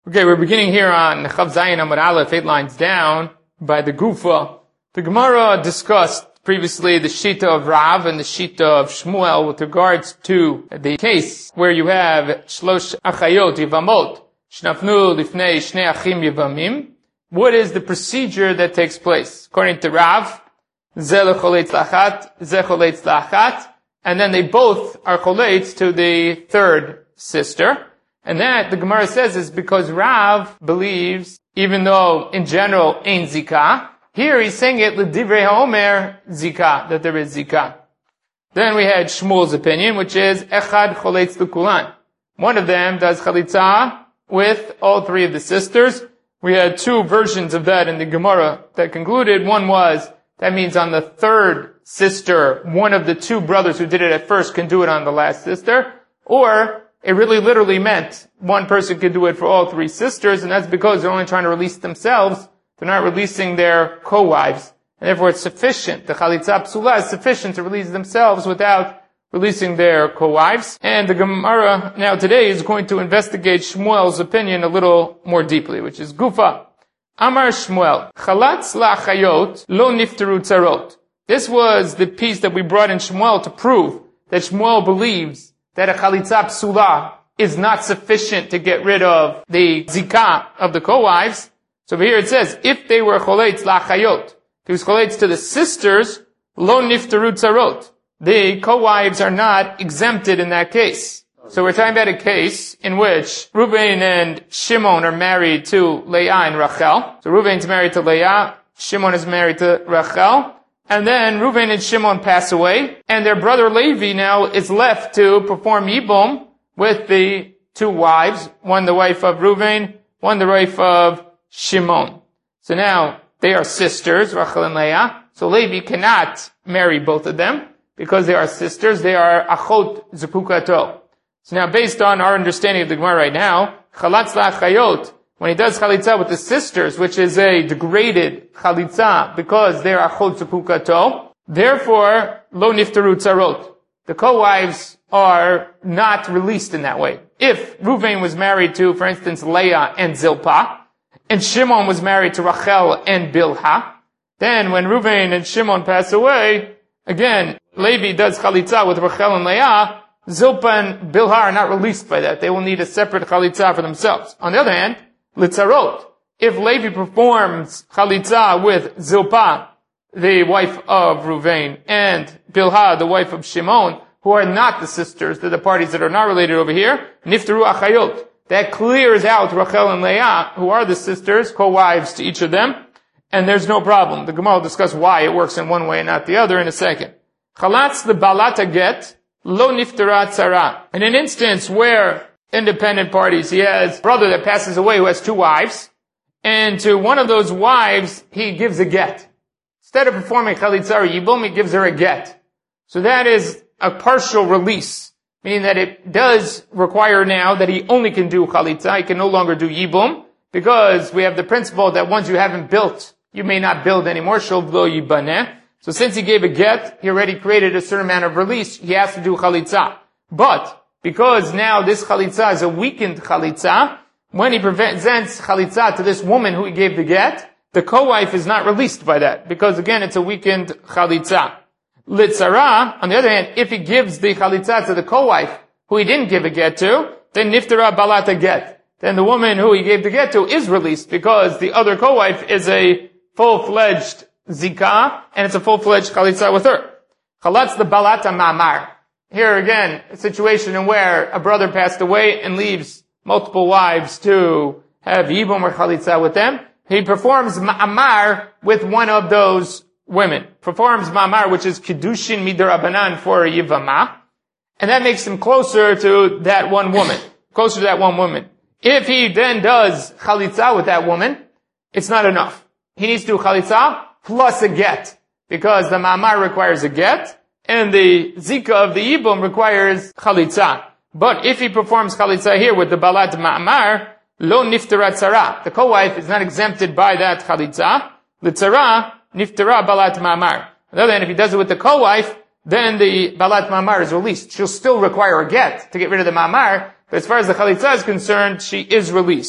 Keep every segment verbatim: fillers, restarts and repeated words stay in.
Okay, we're beginning here on Chav Zayin Amud Aleph, eight lines down, by the Gufa. The Gemara discussed previously the Shita of Rav and the Shita of Shmuel with regards to the case where you have Shlosh Achayot Yivamot, Shnafnu Lifnei Shnei Achim Yivamim. What is the procedure that takes place? According to Rav, Ze lecholetz lachat, Ze choletz lachat, and then they both are choletz to the third sister. And that, the Gemara says, is because Rav believes, even though in general ain't zikah, here he's saying it l'divrei ha'omer zikah, that there is zikah. Then we had Shmuel's opinion, which is echad choletz l'kulan. One of them does chalitza with all three of the sisters. We had two versions of that in the Gemara that concluded. One was, that means on the third sister, one of the two brothers who did it at first can do it on the last sister, or it really literally meant one person could do it for all three sisters, and that's because they're only trying to release themselves. They're not releasing their co-wives. And therefore it's sufficient. The chalitza psula is sufficient to release themselves without releasing their co-wives. And the Gemara now today is going to investigate Shmuel's opinion a little more deeply, which is Gufa. Amar Shmuel, chalatz la'achayot lo nifteru tzarot. This was the piece that we brought in Shmuel to prove that Shmuel believes that a chalitza psula is not sufficient to get rid of the zikah of the co-wives. So over here it says, if they were choletz la'achayot, if it was choletz to the sisters, lo nifteru tzarot. The co-wives are not exempted in that case. So we're talking about a case in which Reuven and Shimon are married to Leah and Rachel. So Reuven's married to Leah, Shimon is married to Rachel. And then Reuven and Shimon pass away, and their brother Levi now is left to perform Yibum with the two wives, one the wife of Reuven, one the wife of Shimon. So now they are sisters, Rachel and Leah. So Levi cannot marry both of them because they are sisters. They are achot zepukato. So now based on our understanding of the Gemara right now, chalatz la'achayot, when he does chalitza with the sisters, which is a degraded chalitza because they are achot zepukato, therefore, lo nifteru tzarot. The co-wives are not released in that way. If Reuven was married to, for instance, Leah and Zilpah, and Shimon was married to Rachel and Bilhah, then when Reuven and Shimon pass away, again, Levi does chalitza with Rachel and Leah, Zilpah and Bilhah are not released by that. They will need a separate chalitza for themselves. On the other hand, Litzarot, if Levi performs chalitza with Zilpah, the wife of Reuven, and Bilhah, the wife of Shimon, who are not the sisters, they're the parties that are not related over here, Nifteru Achayot. That clears out Rachel and Leah, who are the sisters, co-wives to each of them, and there's no problem. The Gemara will discuss why it works in one way and not the other in a second. Chalatz the balata get, lo niftera tzara. In an instance where independent parties, he has a brother that passes away who has two wives, and to one of those wives, he gives a get. Instead of performing chalitza or yibum, he gives her a get. So that is a partial release, meaning that it does require now that he only can do chalitza, he can no longer do yibum, because we have the principle that once you haven't built, you may not build anymore, shov lo yibaneh. So since he gave a get, he already created a certain amount of release, he has to do chalitza. But, because now this chalitza is a weakened chalitza, when he presents chalitza to this woman who he gave the get, the co-wife is not released by that, because again, it's a weakened chalitza. Litzara, on the other hand, if he gives the chalitza to the co-wife, who he didn't give a get to, then niftera balata get. Then the woman who he gave the get to is released, because the other co-wife is a full-fledged zikah, and it's a full-fledged chalitza with her. Chalatz the balata ma'amar. Here again, a situation in where a brother passed away and leaves multiple wives to have yibum or chalitza with them. He performs ma'amar with one of those women. Performs ma'amar, which is kiddushin midarabanan for a yivama. And that makes him closer to that one woman. Closer to that one woman. If he then does chalitza with that woman, it's not enough. He needs to do chalitza plus a get. Because the ma'amar requires a get, and the zika of the yibum requires chalitza. But if he performs chalitza here with the balat ma'amar, lo niftera tzara. The co-wife is not exempted by that chalitza. The tzara, niftera balat ma'amar. On the other hand, if he does it with the co-wife, then the balat ma'amar is released. She'll still require a get to get rid of the ma'amar, but as far as the chalitza is concerned, she is released.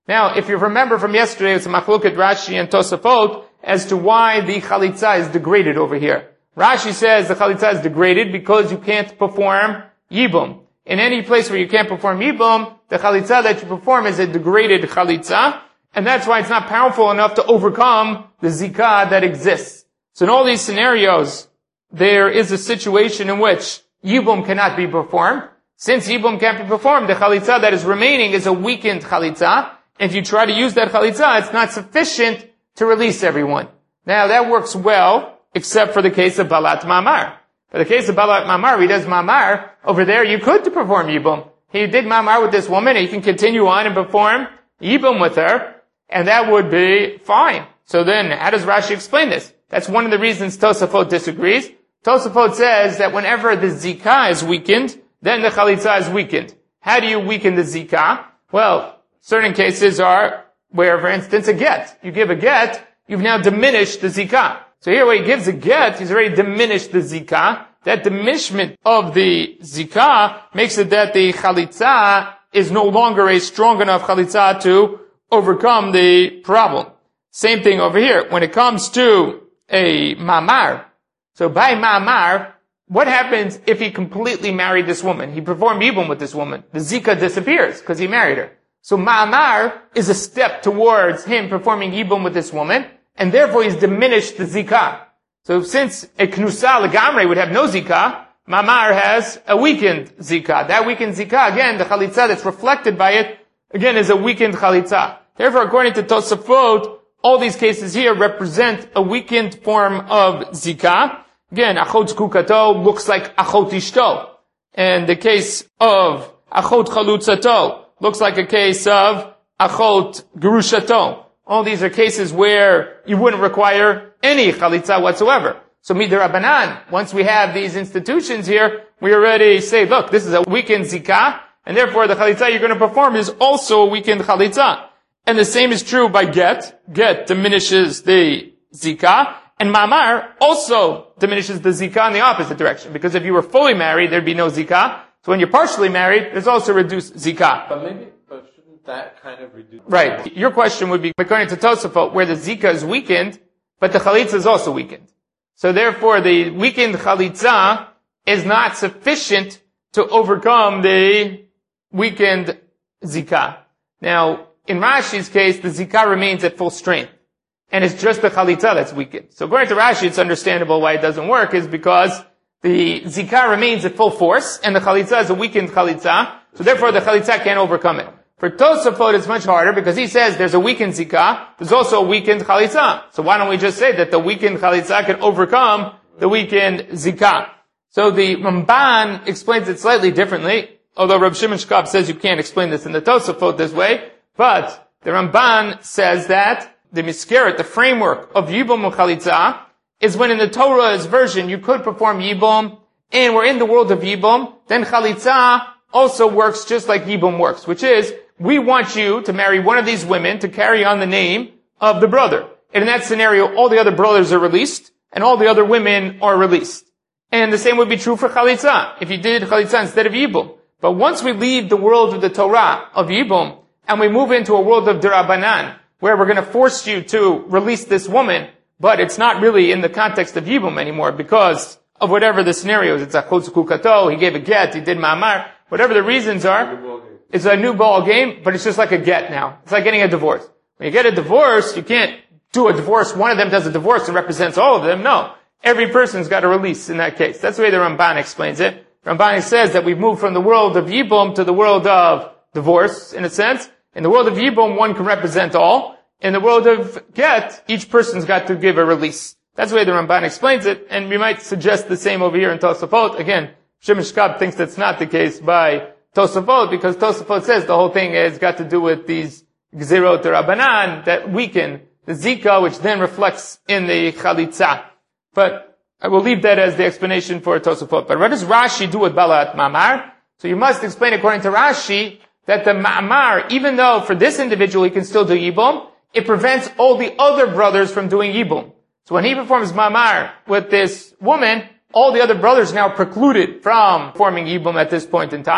Now, if you remember from yesterday, it's a machloket Rashi and Tosafot as to why the chalitza is degraded over here. Rashi says the chalitza is degraded because you can't perform yibum. In any place where you can't perform yibum, the chalitza that you perform is a degraded chalitza, and that's why it's not powerful enough to overcome the zikah that exists. So in all these scenarios, there is a situation in which yibum cannot be performed. Since yibum can't be performed, the chalitza that is remaining is a weakened chalitza. If you try to use that chalitza, it's not sufficient to release everyone. Now that works well, except for the case of balat mamar. For the case of balat mamar, he does mamar. Over there, you could to perform yibum. He did mamar with this woman, and you can continue on and perform yibum with her, and that would be fine. So then, how does Rashi explain this? That's one of the reasons Tosafot disagrees. Tosafot says that whenever the zikah is weakened, then the chalitza is weakened. How do you weaken the zikah? Well, certain cases are where, for instance, a get. You give a get, you've now diminished the zikah. So here when he gives a get, he's already diminished the zikah. That diminishment of the zikah makes it that the chalitza is no longer a strong enough chalitza to overcome the problem. Same thing over here. When it comes to a mamar, so by mamar, what happens if he completely married this woman? He performed yibum with this woman. The zikah disappears because he married her. So ma'amar is a step towards him performing yibum with this woman, and therefore he's diminished the zikah. So since a knusa legamre would have no zikah, ma'amar has a weakened zikah. That weakened zikah, again, the chalitza that's reflected by it, again, is a weakened chalitza. Therefore, according to Tosafot, all these cases here represent a weakened form of zikah. Again, achot zkukato looks like achot ishto. And the case of achot chalutzato looks like a case of achot gerushato. All these are cases where you wouldn't require any chalitza whatsoever. So midirabanan, once we have these institutions here, we already say, look, this is a weakened zikah, and therefore the chalitza you're going to perform is also a weakened chalitza. And the same is true by get. Get diminishes the zikah. And mamar also diminishes the zikah in the opposite direction. Because if you were fully married, there'd be no zikah. So when you're partially married, there's also reduced zikah. But maybe, but shouldn't that kind of reduce? Right. Your question would be, according to Tosafot, where the zikah is weakened, but the chalitza is also weakened. So therefore, the weakened chalitza is not sufficient to overcome the weakened zikah. Now, in Rashi's case, the zikah remains at full strength. And it's just the chalitza that's weakened. So according to Rashi, it's understandable why it doesn't work is because the zikah remains at full force, and the chalitza is a weakened chalitza, so therefore the chalitza can't overcome it. For Tosafot, it's much harder because he says there's a weakened zikah, there's also a weakened chalitza. So why don't we just say that the weakened chalitza can overcome the weakened zikah? So the Ramban explains it slightly differently, although Reb Shimon Shkab says you can't explain this in the Tosafot this way, but the Ramban says that the miskeret, the framework of yibum and chalitza, is when in the Torah's version you could perform yibum, and we're in the world of yibum, then chalitza also works just like yibum works, which is, we want you to marry one of these women to carry on the name of the brother. And in that scenario, all the other brothers are released, and all the other women are released. And the same would be true for chalitza, if you did chalitza instead of yibum. But once we leave the world of the Torah, of yibum, and we move into a world of derabanan, where we're going to force you to release this woman, but it's not really in the context of yibum anymore because of whatever the scenario is. It's a chotzukukato, he gave a get, he did ma'amar, whatever the reasons are, it's a new ball game, but it's just like a get now. It's like getting a divorce. When you get a divorce, you can't do a divorce, one of them does a divorce and represents all of them. No. Every person's got a release in that case. That's the way the Ramban explains it. Ramban says that we've moved from the world of yibum to the world of divorce, in a sense. In the world of yibum, one can represent all. In the world of get, each person's got to give a release. That's the way the Ramban explains it, and we might suggest the same over here in Tosafot. Again, Shimon Shkab thinks that's not the case by Tosafot, because Tosafot says the whole thing has got to do with these Gzirot Rabbanan that weaken the Zika, which then reflects in the Chalitza. But I will leave that as the explanation for Tosafot. But what does Rashi do with Balat Ma'amar? So you must explain according to Rashi that the Ma'amar, even though for this individual he can still do Yibum, it prevents all the other brothers from doing Yibum. So when he performs Ma'amar with this woman, all the other brothers are now precluded from performing Yibum at this point in time.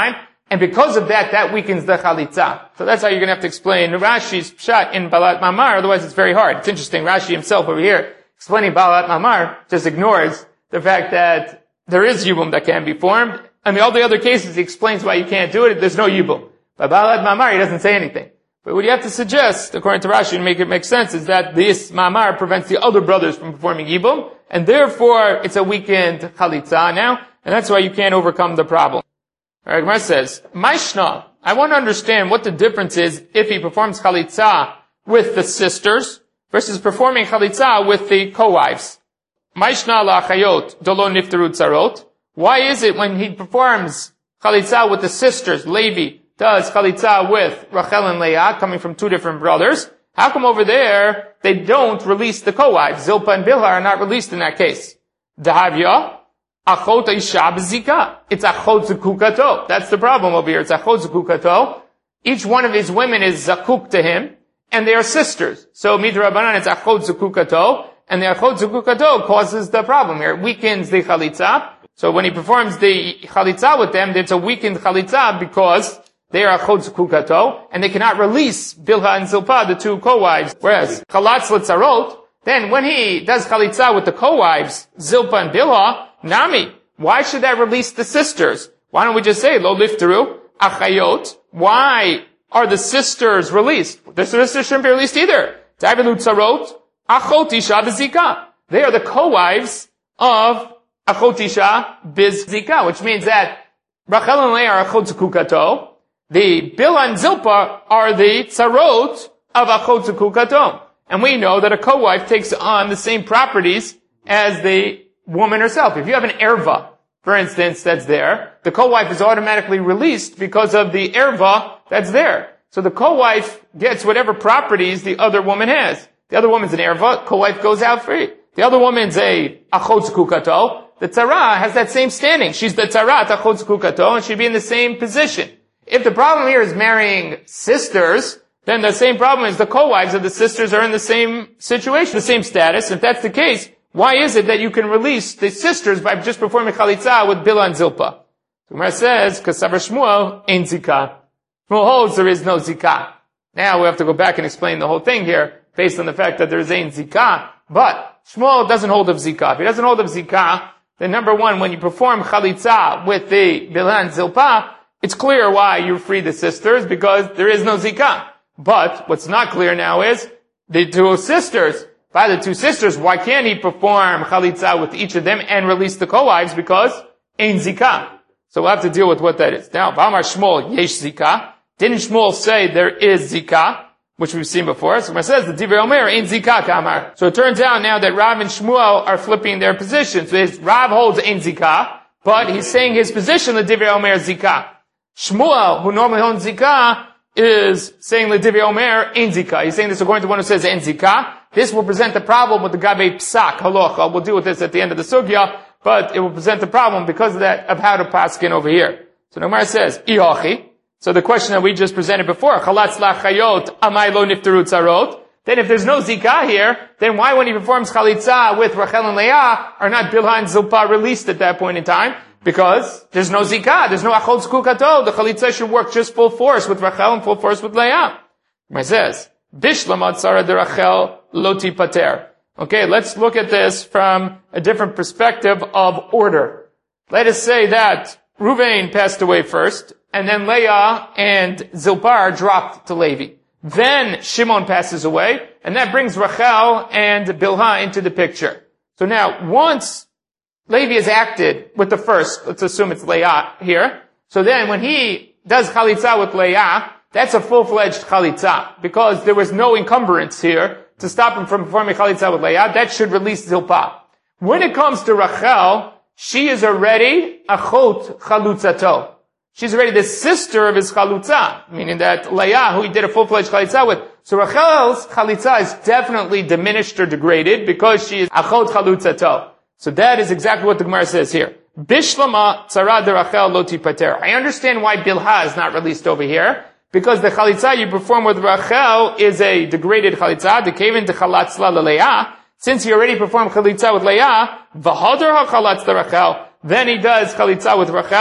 And because of that, that weakens the chalitza. So that's how you're going to have to explain Rashi's pshat in Balat Mamar. Otherwise, it's very hard. It's interesting. Rashi himself over here, explaining Balat Mamar, just ignores the fact that there is yibum that can be formed. And all the other cases, he explains why you can't do it. There's no yibum. By Balat Mamar, he doesn't say anything. But what you have to suggest, according to Rashi, to make it make sense, is that this Mamar prevents the other brothers from performing yibum, and therefore it's a weakened chalitza now, and that's why you can't overcome the problem. Alright, Gemara says, Maishna, I want to understand what the difference is if he performs chalitza with the sisters versus performing chalitza with the co-wives. Maishna la'achayot dolo niftaru tzarot. Why is it when he performs chalitza with the sisters, Levi does chalitza with Rachel and Leah, coming from two different brothers, how come over there they don't release the co-wives? Zilpah and Bilhah are not released in that case. Dahavya, achot isha b'zika. It's achot zukukato. That's the problem over here. It's achot zukukato. Each one of his women is zakuk to him, and they are sisters. So midrabanan, it's achot zukukato, and the achot zukukato causes the problem here. It weakens the chalitza. So when he performs the chalitza with them, it's a weakened chalitza because they are achot zukukato, and they cannot release Bilhah and Zilpah, the two co-wives. Whereas chalatz l'tzarot, then when he does chalitza with the co-wives, Zilpah and Bilhah, Nami, why should that release the sisters? Why don't we just say, lo lifteru, achayot? Why are the sisters released? The sisters shouldn't be released either. Davilu tzarot, achot isha b'zika. They are the co-wives of achot isha b'zika, which means that Rachel and Leah are achot zukukato. The Bilhah and Zilpah are the tzarot of achot zukukato. And we know that a co-wife takes on the same properties as the woman herself. If you have an erva, for instance, that's there, the co-wife is automatically released because of the erva that's there. So the co-wife gets whatever properties the other woman has. The other woman's an erva, co-wife goes out free. The other woman's a achot zukukato. The tzara has that same standing. She's the tzara achot zukukato, and she'd be in the same position. If the problem here is marrying sisters, then the same problem is the co-wives of the sisters are in the same situation, the same status. If that's the case, why is it that you can release the sisters by just performing chalitza with Bilhah and Zilpah? The Gemara says, Kasavar Shmuel, ein zikah. Shmuel holds there is no zikah. Now we have to go back and explain the whole thing here, based on the fact that there is ein zikah. But Shmuel doesn't hold of zikah. If he doesn't hold of zikah, then number one, when you perform chalitza with the Bilhah and Zilpah, it's clear why you free the sisters, because there is no zikah. But what's not clear now is the two sisters. By the two sisters, why can't he perform chalitza with each of them and release the co-wives? Because ein zikah. So we'll have to deal with what that is. Now, B'amar Shmuel yesh zikah. Didn't Shmuel say there is zikah, which we've seen before? So it says the Divrei Omer ein zikah k'amar. So it turns out now that Rav and Shmuel are flipping their positions. So his Rav holds ein zikah, but he's saying his position the Divrei Omer zikah. Shmuel, who normally owns zikah, is saying the Divrei Omer ein zikah. He's saying this according to one who says ein zikah. This will present the problem with the Gabe Psak Halacha. We'll deal with this at the end of the Sugya, but it will present the problem because of that, of how to paskin over here. So the Gemara says, Ihachi. So the question that we just presented before, Chalatz la'chayot, amai lo niftaru tzarot. Then if there's no zikah here, then why when he performs chalitza with Rachel and Leah are not Bilhah and Zilpah released at that point in time? Because there's no zikah, there's no achot zukukato. The chalitza should work just full force with Rachel and full force with Leah. It says, Bishlam tzara de Rachel loti pater. Okay, let's look at this from a different perspective of order. Let us say that Ruvain passed away first, and then Leah and Zilpah dropped to Levi. Then Shimon passes away, and that brings Rachel and Bilhah into the picture. So now, once Levi has acted with the first, let's assume it's Leah here, so then when he does chalitza with Leah, that's a full-fledged chalitza, because there was no encumbrance here to stop him from performing chalitza with Leah. That should release Zilpah. When it comes to Rachel, she is already achot chalutzato. She's already the sister of his chalutza, meaning that Leah, who he did a full-fledged chalitza with. So Rachel's chalitza is definitely diminished or degraded because she is achot chalutzato. So that is exactly what the Gemara says here. Bishlama tzara de Rachel loti pater. I understand why Bilhah is not released over here, because the chalitza you perform with Rachel is a degraded chalitza, the kevin de chalatzla leLeah. Since he already performed chalitza with Leah, v'hadar ha-chalatz de Rachel, then he does chalitza with Rachel,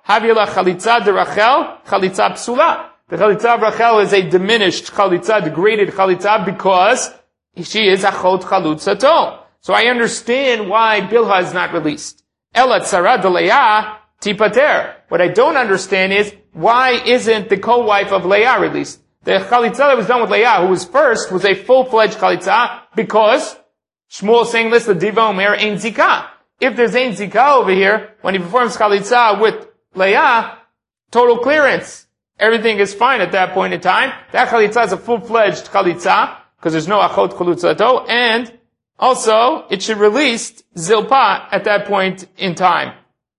Havila chalitza de Rachel, chalitza psula. The chalitza of Rachel is a diminished chalitza, degraded chalitza, because she is achot chalutzato. So I understand why Bilha is not released. Ela tzara de Leah tipater. What I don't understand is, why isn't the co-wife of Leah released? The chalitza that was done with Leah, who was first, was a full-fledged chalitza, because Shmuel is saying this, the diva omer ein zika. If there's ein zika over here, when he performs chalitza with Leah, total clearance. Everything is fine at that point in time. That chalitza is a full-fledged chalitza, because there's no achot chalutzato, and also, it should release Zilpah at that point in time.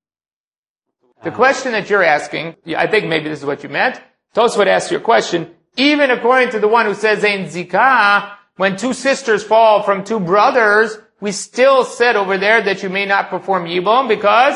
The question that you're asking, I think maybe this is what you meant. Tosfot asked your question, even according to the one who says Ein Zikah, when two sisters fall from two brothers, we still said over there that you may not perform Yibum because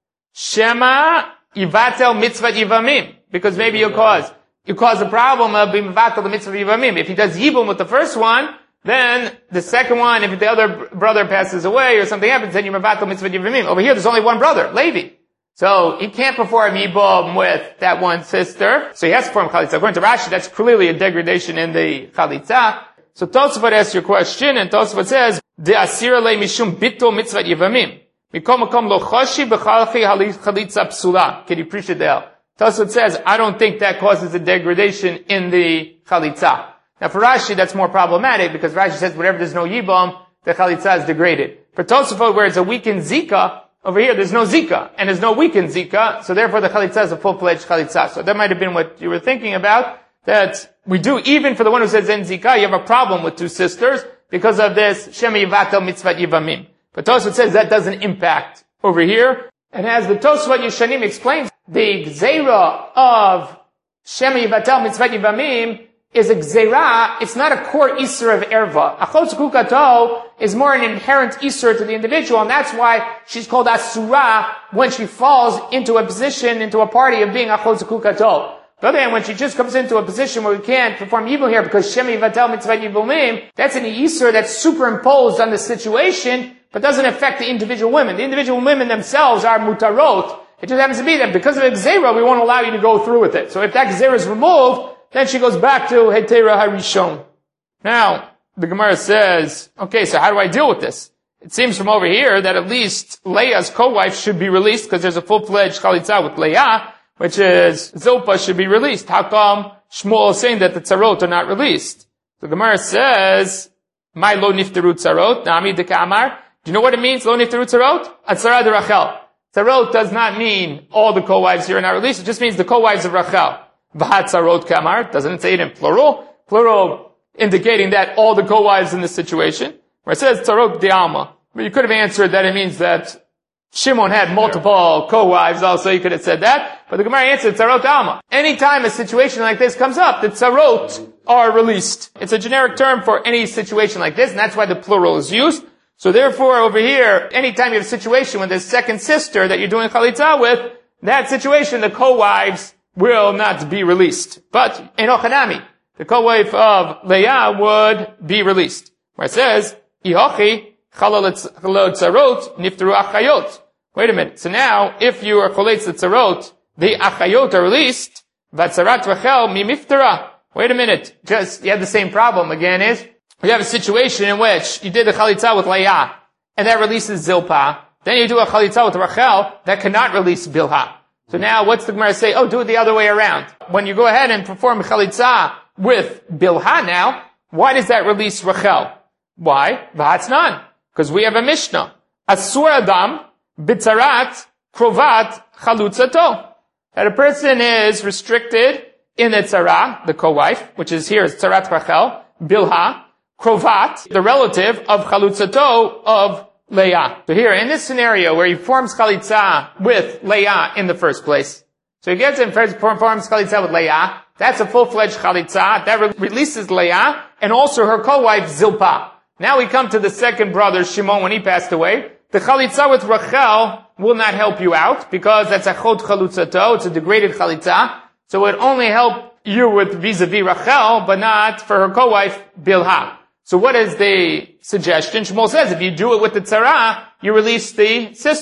Shema Yivatel Mitzvah Yivamim. Because maybe you cause, you cause the problem of Yivatel the Mitzvah Yivamim. If he does Yibum with the first one, then the second one, if the other brother passes away or something happens, then you're Mevatel Mitzvah Yivamim. Over here, there's only one brother, Levi. So he can't perform Yibum with that one sister. So he has to perform Chalitza. According to Rashi, that's clearly a degradation in the Chalitza. So Tosfot asks your question, and Tosfot says, De asira le mishum bittul mitzvah Yivamim. Mikom makom lo choshi b'chalchi Chalitza psula. Can you appreciate that? Tosfot says, I don't think that causes a degradation in the Chalitza. Now for Rashi, that's more problematic, because Rashi says whenever there's no Yibum, the Chalitza is degraded. For Tosfot, where it's a weakened Zika, over here there's no Zika, and there's no weakened Zika, so therefore the Chalitza is a full-fledged Chalitza. So that might have been what you were thinking about, that we do, even for the one who says En Zika, you have a problem with two sisters, because of this Shema Yivatel Mitzvah Yivamim. But Tosfot says that doesn't impact over here. And as the Tosfot Yeshanim explains, the Gzeira of Shema Yivatel Mitzvah Yivamim is a gzeira, it's not a core isur of erva. Achot zukukato is more an inherent isur to the individual, and that's why she's called asura when she falls into a position, into a party of being achot zukukato. The other hand, when she just comes into a position where we can't perform evil here because Shemi Vatel Mitzvah Yibumim, that's an isur that's superimposed on the situation, but doesn't affect the individual women. The individual women themselves are mutarot. It just happens to be that because of the gzeira, we won't allow you to go through with it. So if that gzeira is removed, then she goes back to Hetera Harishon. Now, the Gemara says, okay, so how do I deal with this? It seems from over here that at least Leah's co-wife should be released because there's a full-fledged chalitza with Leah, which is Zilpah should be released. How come Shmuel is saying that the tzarot are not released? The Gemara says, "My lo nifteru tzarot, nami de kamar." Do you know what it means, lo nifteru tzarot? Atzara de Rachel. Tzarot does not mean all the co-wives here are not released. It just means the co-wives of Rachel. V'hatzarot kamar, doesn't say it in plural. Plural indicating that all the co-wives in this situation. Where it says tzarot de alma. But you could have answered that it means that Shimon had multiple co-wives also, you could have said that. But the Gemara answered tzarot de alma. Anytime a situation like this comes up, the tzarot are released. It's a generic term for any situation like this, and that's why the plural is used. So therefore, over here, anytime you have a situation with this second sister that you're doing chalitza with, that situation, the co-wives will not be released. But, enochanami, the co-wife of Leah would be released. Where it says, Ihochi, chalal tzarot, nifteru achayot. Wait a minute. So now, if you are choletz tzarot, the achayot are released, vatzarat Rachel mimiftera. Wait a minute. Just, you have the same problem again is, you have a situation in which you did the chalitza with Leah, and that releases Zilpah. Then you do a chalitza with Rachel, that cannot release Bilha. So now, what's the Gemara say? Oh, do it the other way around. When you go ahead and perform chalitza with Bilha now, why does that release Rachel? Why? V'hatznan. Because we have a Mishnah. Asur adam b'tzarat krovat chalutzato. That a person is restricted in the tzara, the co-wife, which is here is tzarat Rachel, Bilha, krovat, the relative of chalutzato of Leah. So here, in this scenario where he forms chalitza with Leah in the first place, so he gets and performs chalitza with Leah, that's a full-fledged chalitza, that re- releases Leah, and also her co-wife Zilpah. Now we come to the second brother, Shimon, when he passed away. The chalitza with Rachel will not help you out, because that's a chot chalutzato, it's a degraded chalitza, so it only help you with vis-a-vis Rachel, but not for her co-wife Bilha. So what is the suggestion? Shmuel says if you do it with the tzara, you release the sister.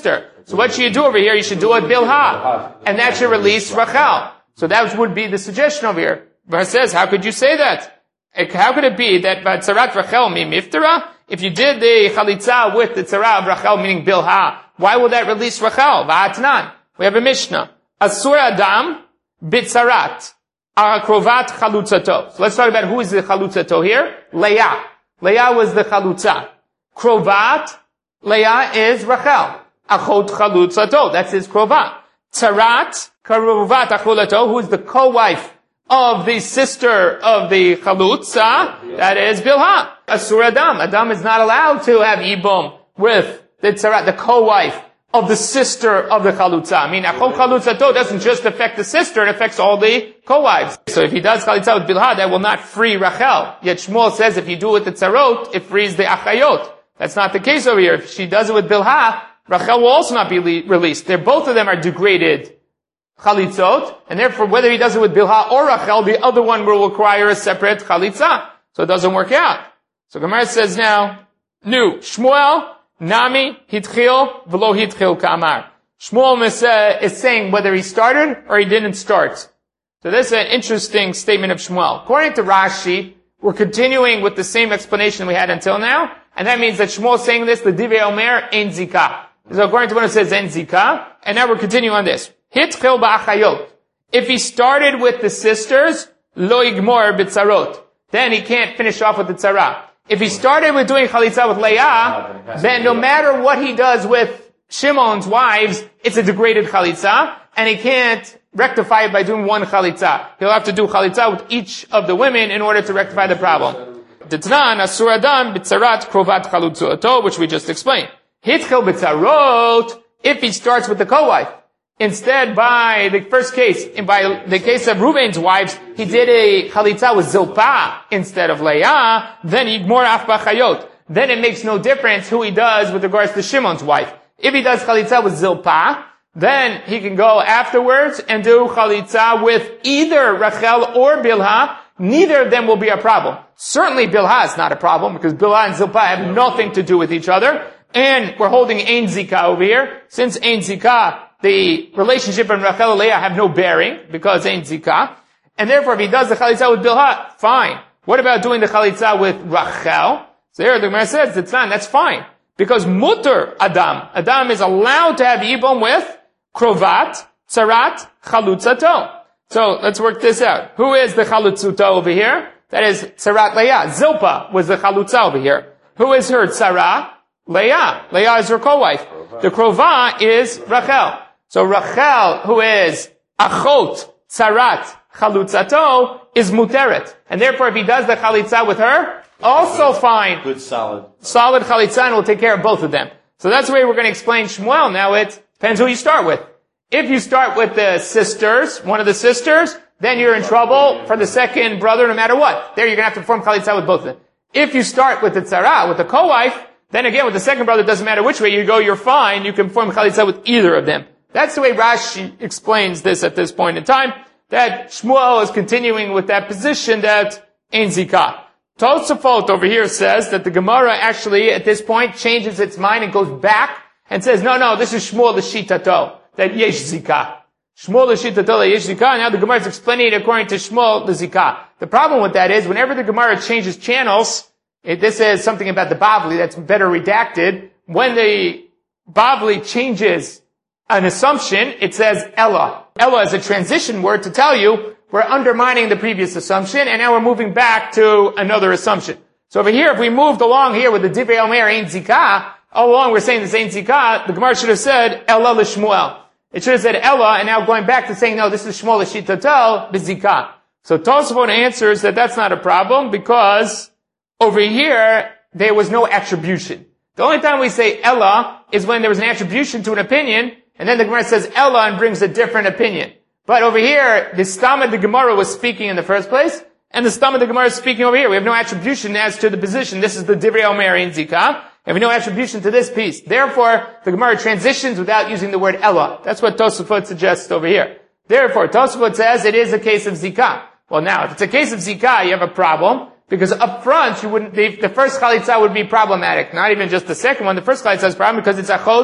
So what should you do over here? You should do it Bilha. And that should release Rachel. So that would be the suggestion over here. But it says, how could you say that? How could it be that by Tzarat Rachel mi miftara? If you did the Chalitza with the Tzara of Rachel, meaning Bilha, why will that release Rachel? Va'atnan. We have a Mishnah. Asur Adam bitzarat. Akrovat Chalutzato. So let's talk about who is the Chalutzato here. Leah. Leah was the Chalutza. Krovat. Leah is Rachel. Achot Chalutzato. That's his Krovat. Tzarat. Krovat Acholato, who is the co-wife of the sister of the Chalutza, that is Bilha. Asur Adam. Adam is not allowed to have Ibum with the Tzarat, the co-wife of the sister of the Chalutza. I mean, Achol Chalutzato doesn't just affect the sister, it affects all the co-wives. So if he does Chalitza with Bilha, that will not free Rachel. Yet Shmuel says if you do it with the Tzarot, it frees the Achayot. That's not the case over here. If she does it with Bilha, Rachel will also not be le- released. They're, both of them are degraded Chalitzot, and therefore whether he does it with Bilha or Rachel, the other one will require a separate Chalitza. So it doesn't work out. So Gemara says now, new, Shmuel, Nami, Hitchil, Velo Hitchil Kamar. Shmuel is, uh, is saying whether he started or he didn't start. So this is an interesting statement of Shmuel. According to Rashi, we're continuing with the same explanation we had until now, and that means that Shmuel is saying this, the Divrei Omer, Ein Zika. So according to what it says, Ein Zika, and now we're continuing on this. Hitchil ba'achayot. If he started with the sisters, Lo Yigmor b'tzarot. Then he can't finish off with the tzara. If he started with doing chalitza with Leah, then no matter what he does with Shimon's wives, it's a degraded chalitza, and he can't rectify it by doing one chalitza. He'll have to do chalitza with each of the women in order to rectify the problem. Ditnan asur adam b'tzarat krovat chalutzuto, which we just explained. Hitchil b'tzarot, if he starts with the co-wife. Instead, by the first case, by the case of Reuben's wives, he did a chalitza with Zilpah instead of Leah, then Yigmor af b'chayot. Then it makes no difference who he does with regards to Shimon's wife. If he does chalitza with Zilpah, then he can go afterwards and do chalitza with either Rachel or Bilha. Neither of them will be a problem. Certainly Bilha is not a problem, because Bilha and Zilpah have nothing to do with each other. And we're holding Ein Zika over here. Since Ein Zika, the relationship in Rachel and Leah have no bearing, because Ein Zika. And therefore, if he does the chalitza with Bilha, fine. What about doing the chalitza with Rachel? So here the Gemara says, it's not, that's fine. Because mutter Adam. Adam is allowed to have Yibum with Krovat, Tzarat, Chalutzato. So, let's work this out. Who is the Chalutzuto over here? That is Tzarat Leah. Zilpah was the Chalutza over here. Who is her Tzara? Leah. Leah is her co-wife. The Krova is Rachel. So Rachel, who is Achot, Tzarat, Chalutzato, is Muteret. And therefore, if he does the Chalitza with her, also fine. Good solid. Solid Chalitza, and will take care of both of them. So that's the way we're going to explain Shmuel. Now it depends who you start with. If you start with the sisters, one of the sisters, then you're in trouble for the second brother no matter what. There you're going to have to perform Chalitza with both of them. If you start with the Tzara, with the co-wife, then again with the second brother, it doesn't matter which way you go, you're fine. You can perform Chalitza with either of them. That's the way Rashi explains this at this point in time, that Shmuel is continuing with that position that Ein Zika. Tosafot over here says that the Gemara actually at this point changes its mind and goes back and says, no, no, this is Shmuel the Shitato, that Yesh Zika. Shmuel the Shitato, that Yesh Zika. Now the Gemara is explaining it according to Shmuel the Zika. The problem with that is whenever the Gemara changes channels, it, this is something about the Bavli that's better redacted. When the Bavli changes an assumption, it says Ella. Ella is a transition word to tell you we're undermining the previous assumption, and now we're moving back to another assumption. So over here, if we moved along here with the Divrei Omer Ein Zika, all along we're saying this Ein Zika, the Gemara should have said Ella l'Shmuel. It should have said Ella, and now going back to saying, no, this is Shmuel l'Shitato b'Zika. So Tosafot answers that that's not a problem, because over here, there was no attribution. The only time we say Ella is when there was an attribution to an opinion, and then the Gemara says Ella and brings a different opinion. But over here, the Stamma the Gemara was speaking in the first place, and the Stamma the Gemara is speaking over here. We have no attribution as to the position. This is the Divrei Omer Ein Zika, and we have no attribution to this piece. Therefore, the Gemara transitions without using the word Ella. That's what Tosafot suggests over here. Therefore, Tosafot says it is a case of Zika. Well now, if it's a case of Zika, you have a problem, because up front, you wouldn't, the, the first Chalitza would be problematic. Not even just the second one. The first Chalitza is a problem because it's Achot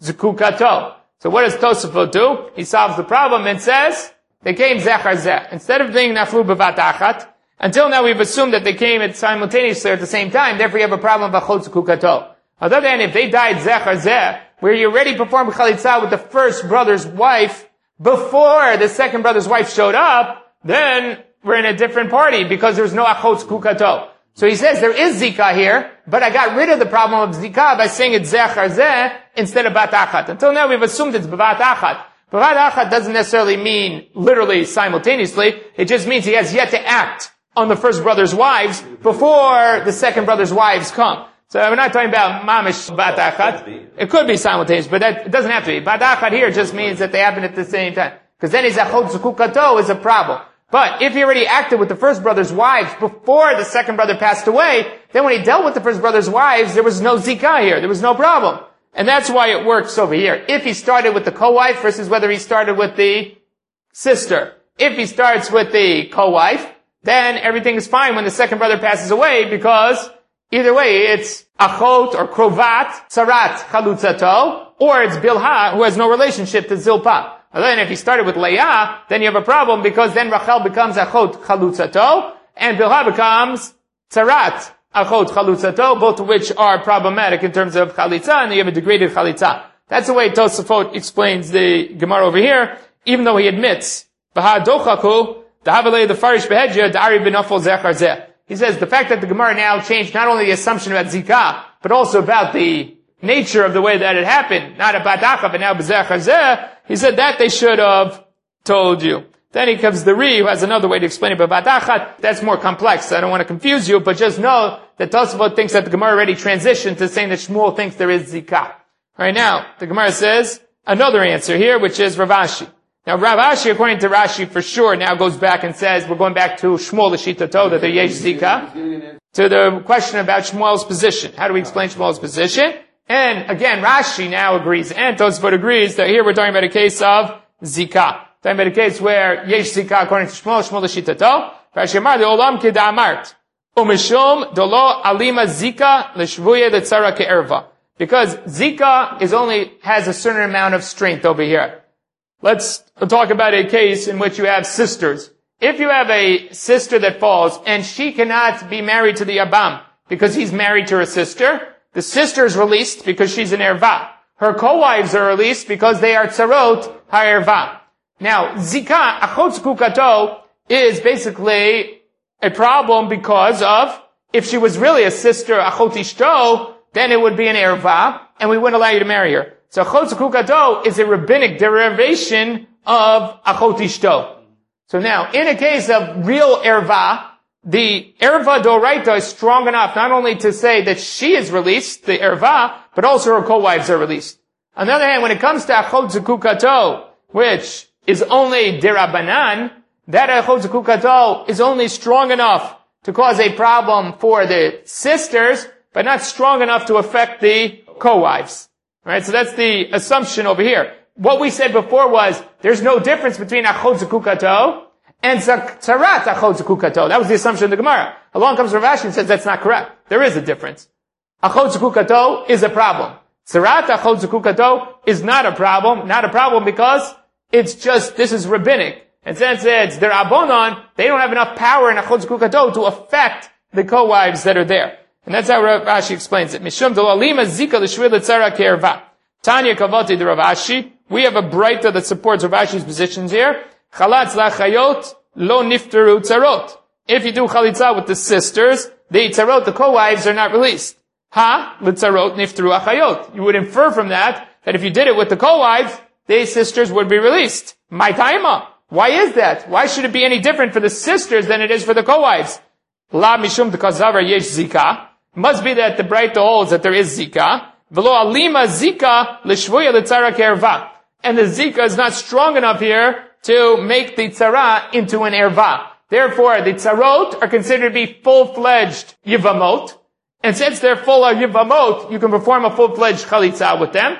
zekukato. So what does Tosafot do? He solves the problem and says, they came zechar zeh. Instead of being naflu b'vat achat, until now we've assumed that they came at simultaneously at the same time, therefore you have a problem of achot zekukato. On the other hand, if they died zechar zeh, where you already performed chalitza with the first brother's wife, before the second brother's wife showed up, then we're in a different party because there's no achot zekukato. So he says there is zika here, but I got rid of the problem of zika by saying it's zechar zeh instead of bat achat. Until now we've assumed it's b'vat achat. B'vat achat doesn't necessarily mean literally simultaneously. It just means he has yet to act on the first brother's wives before the second brother's wives come. So we're not talking about mamish bat achat. It could be simultaneous, but that, it doesn't have to be. Bat achat here just means that they happen at the same time. Because then his achot zekukato is a problem. But if he already acted with the first brother's wives before the second brother passed away, then when he dealt with the first brother's wives, there was no zikah here. There was no problem. And that's why it works over here. If he started with the co-wife versus whether he started with the sister. If he starts with the co-wife, then everything is fine when the second brother passes away because either way it's achot or krovat, tzarat, chalutzato, or it's bilha who has no relationship to zilpah. And then if he started with Leah, then you have a problem because then Rachel becomes achot chalutzato and Bilha becomes tzarat achot chalutzato, both of which are problematic in terms of chalitza, and you have a degraded chalitza. That's the way Tosafot explains the Gemara over here, even though he admits Baha dochaku dahavalei the farish behedja dari b'nafol zechar zeh. He says the fact that the Gemara now changed not only the assumption about zikah, but also about the nature of the way that it happened, not about achat, but now b'zechar zeh. He said that they should have told you. Then he comes the Ri, who has another way to explain it, but Batachat, that's more complex. So I don't want to confuse you, but just know that Tosafot thinks that the Gemara already transitioned to saying that Shmuel thinks there is Zikah. Alright, now, the Gemara says another answer here, which is Rav Ashi. Now, Rav Ashi, according to Rashi, for sure, now goes back and says, we're going back to Shmuel L'Shitato, that there yesh Zikah, to the question about Shmuel's position. How do we explain Shmuel's position? And again, Rashi now agrees, and Tosafot agrees that here we're talking about a case of Zikah. Talking about a case where yesh Zikah according to Shmuel, Shmuel L'Shitato. Rashi Amar, the Olam Keda'amart. Umishum dolo alima Zika l'shvuye l'tzara ke'erva. Because Zika is only, has a certain amount of strength over here. Let's talk about a case in which you have sisters. If you have a sister that falls, and she cannot be married to the Abam, because he's married to her sister, the sister is released because she's an erva. Her co-wives are released because they are tzarot ha'erva. Now, zika, achot zekukato, is basically a problem because of, if she was really a sister, achot ishto, then it would be an erva, and we wouldn't allow you to marry her. So achot zekukato is a rabbinic derivation of achot ishto. So now, in a case of real erva, the erva doraita is strong enough not only to say that she is released, the erva, but also her co-wives are released. On the other hand, when it comes to achot zekukato, which is only derabanan, that achot zekukato is only strong enough to cause a problem for the sisters, but not strong enough to affect the co-wives. Right? So that's the assumption over here. What we said before was, there's no difference between achot zekukato and tzarat achot zekukato. That was the assumption of the Gemara. Along comes Rav Ashi and says that's not correct. There is a difference. Achot zekukato is a problem. Tzarat achot zekukato is not a problem. Not a problem because it's just, this is rabbinic. And since it's their abonon, they don't have enough power in achot zekukato to affect the co-wives that are there. And that's how Rav Ashi explains it. Mishum delalima zika l'shvil l'tzara ke'erva. Tanya kavati de Rav Ashi. We have a breita that supports Rav Ashi's positions here. Chalatz lachayot lo nifteru tzarot. If you do chalitza with the sisters, the tzarot, the co-wives, are not released. Ha, l'tzarot nifteru achayot. You would infer from that, that if you did it with the co-wives, the sisters would be released. My taima. Why is that? Why should it be any different for the sisters than it is for the co-wives? La mishum d'kazavar yesh zika. Must be that the breita holds that there is zika. V'lo alima zika l'shvuya l'tzara ke'erva. And the zika is not strong enough here to make the tzara into an erva. Therefore, the tzarot are considered to be full-fledged yivamot. And since they're full of yivamot, you can perform a full-fledged chalitza with them.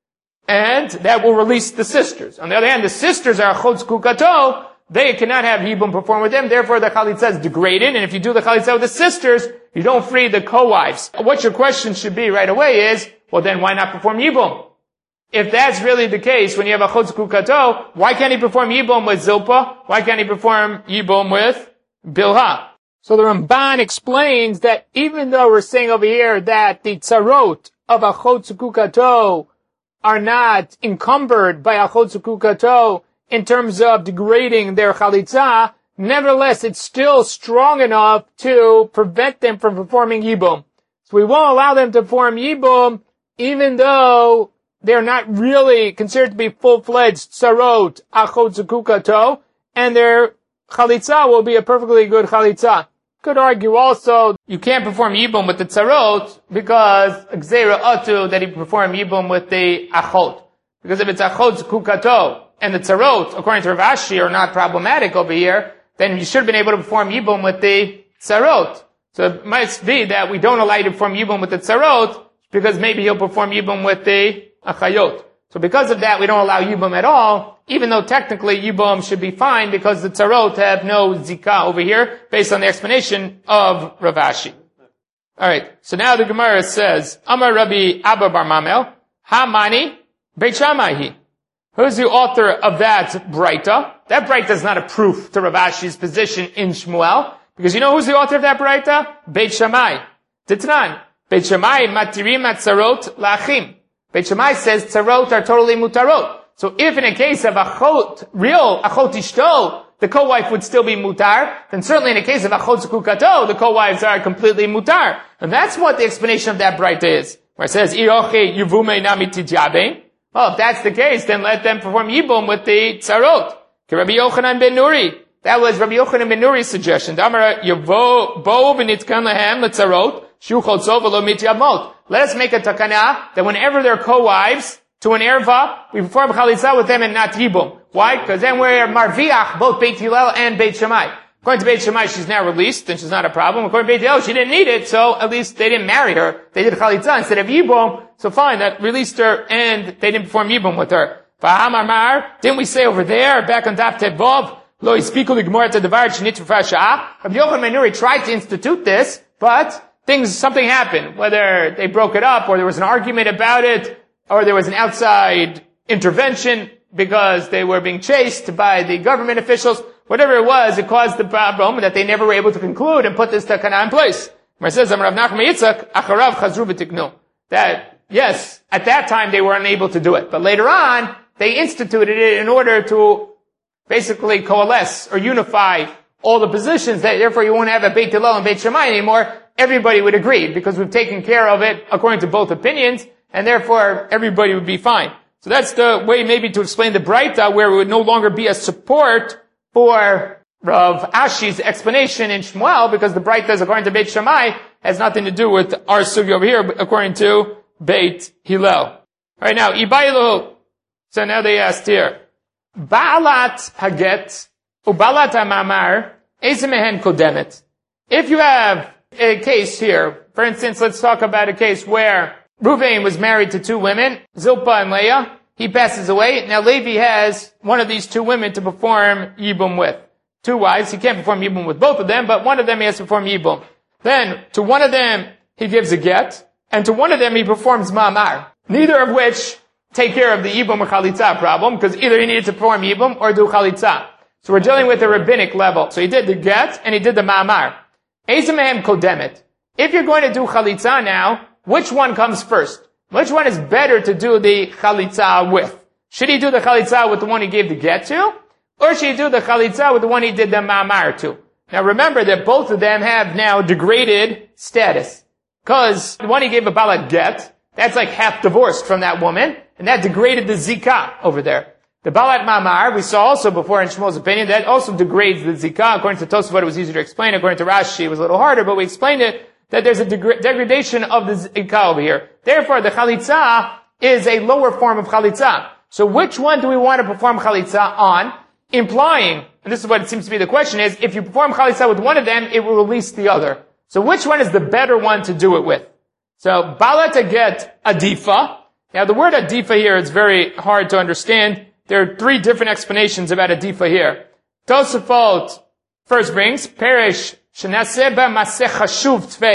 And that will release the sisters. On the other hand, the sisters are achot zekukato. They cannot have yibum perform with them. Therefore, the chalitza is degraded. And if you do the chalitza with the sisters, you don't free the co-wives. What your question should be right away is, well then why not perform yibum? if that's really the case, when you have a chutz kukato, why can't he perform Yibum with Zilpa? Why can't he perform Yibum with Bilha? So the Ramban explains that even though we're saying over here that the tzarot of a chutz kukato are not encumbered by a chutz kukato in terms of degrading their chalitza, nevertheless, it's still strong enough to prevent them from performing Yibum. So we won't allow them to perform Yibum, even though they're not really considered to be full-fledged tzarot achot zukukato, and their chalitza will be a perfectly good chalitza. Could argue also, you can't perform Yibum with the tzarot, because gzeira atu that he perform Yibum with the achot. Because if it's achot zukukato, and the tzarot, according to Rav Ashi, are not problematic over here, then you should have been able to perform Yibum with the tzarot. So it might be that we don't allow you to perform Yibum with the tzarot, because maybe he'll perform Yibum with the achayot. So because of that, we don't allow Yibum at all, even though technically Yibum should be fine, because the tzarot have no zika over here, based on the explanation of Rav Ashi. Alright, so now the Gemara says, Amar Rabbi Abba Bar Mamel, Ha-mani Beit Shammai. Who's the author of that Braita? That Braita is not a proof to Rav Ashi's position in Shmuel, because you know who's the author of that Braita? Beit Shammai. Ditnan. Beit Shammai matirim atzarot lachim. Beit Shammai says tzarot are totally mutarot. So if in a case of achot, real achot ishto, the co-wife would still be mutar, then certainly in a case of achot zukukato, the co-wives are completely mutar. And that's what the explanation of that Braita is. Where it says, Iroche yuvume nami tijabe. Well, if that's the case, then let them perform Yibum with the tzarot. Rabbi Yochanan ben Nuri. That was Rabbi Yochanan ben Nuri's suggestion. Damar yavo bo v'nitkan lehem letzarot shu chotzov v'lo mityamot. Let us make a takana that whenever they're co-wives to an erva, we perform chalitza with them and not Yibum. Why? Because then we're marviach both Beit Hillel and Beit Shammai. According to Beit Shammai, she's now released, and she's not a problem. According to Beit Hillel, she didn't need it, so at least they didn't marry her. They did chalitza instead of Yibum, so fine, that released her, and they didn't perform Yibum with her. V'hamar, didn't we say over there, back on Daf Tet Vav, lo yispiku ligmor et hadavar shenit v'fashah? Rabbi Yochanan ben Nuri tried to institute this, but things, something happened. Whether they broke it up, or there was an argument about it, or there was an outside intervention because they were being chased by the government officials. Whatever it was, it caused the problem that they never were able to conclude and put this takana in place. Where it says, Rav Nachman Yitzchak, acharav chazru v'tiknu. That, yes, at that time they were unable to do it. But later on, they instituted it in order to basically coalesce or unify all the positions. That therefore you won't have a Beit Hillel and Beit Shammai anymore. Everybody would agree, because we've taken care of it according to both opinions, and therefore everybody would be fine. So that's the way maybe to explain the Braita, where it would no longer be a support for Rav Ashi's explanation in Shmuel, because the Braita, according to Beit Shammai, has nothing to do with our sugi over here, according to Beit Hillel. Alright, now, Ibailu. So now they asked here, Ba'alat Haget, Ubalat HaMamar, Ezemehen Kodemet. If you have a case here, for instance, let's talk about a case where Ruvain was married to two women, Zilpah and Leah. He passes away. Now Levi has one of these two women to perform Yibum with. Two wives. He can't perform Yibum with both of them, but one of them he has to perform Yibum. Then, to one of them, he gives a get, and to one of them he performs Ma'amar. Neither of which take care of the Yibum or Chalitza problem, because either he needed to perform Yibum or do Chalitza. So we're dealing with the rabbinic level. So he did the get, and he did the Ma'amar. Ezemehem Kodemet. If you're going to do Chalitza now, which one comes first? Which one is better to do the Chalitza with? Should he do the Chalitza with the one he gave the get to? Or should he do the Chalitza with the one he did the Ma'amar to? Now remember that both of them have now degraded status. Because the one he gave a Balat get, that's like half divorced from that woman, and that degraded the Zikah over there. The Balat Ma'amar, we saw also before in Shmuel's opinion, that also degrades the Zikah. According to Tosafot, it was easier to explain. According to Rashi, it was a little harder, but we explained it, that there's a degra- degradation of the Zikah over here. Therefore, the Chalitza is a lower form of Chalitza. So which one do we want to perform Chalitza on? Implying, and this is what it seems to be the question is, if you perform Chalitza with one of them, it will release the other. So which one is the better one to do it with? So, Balat Haget Adifa. Now the word Adifa here is very hard to understand. There are three different explanations about Adifa here. Tosafot first brings, Perish Shenaseba Maseh Chashuv Tvei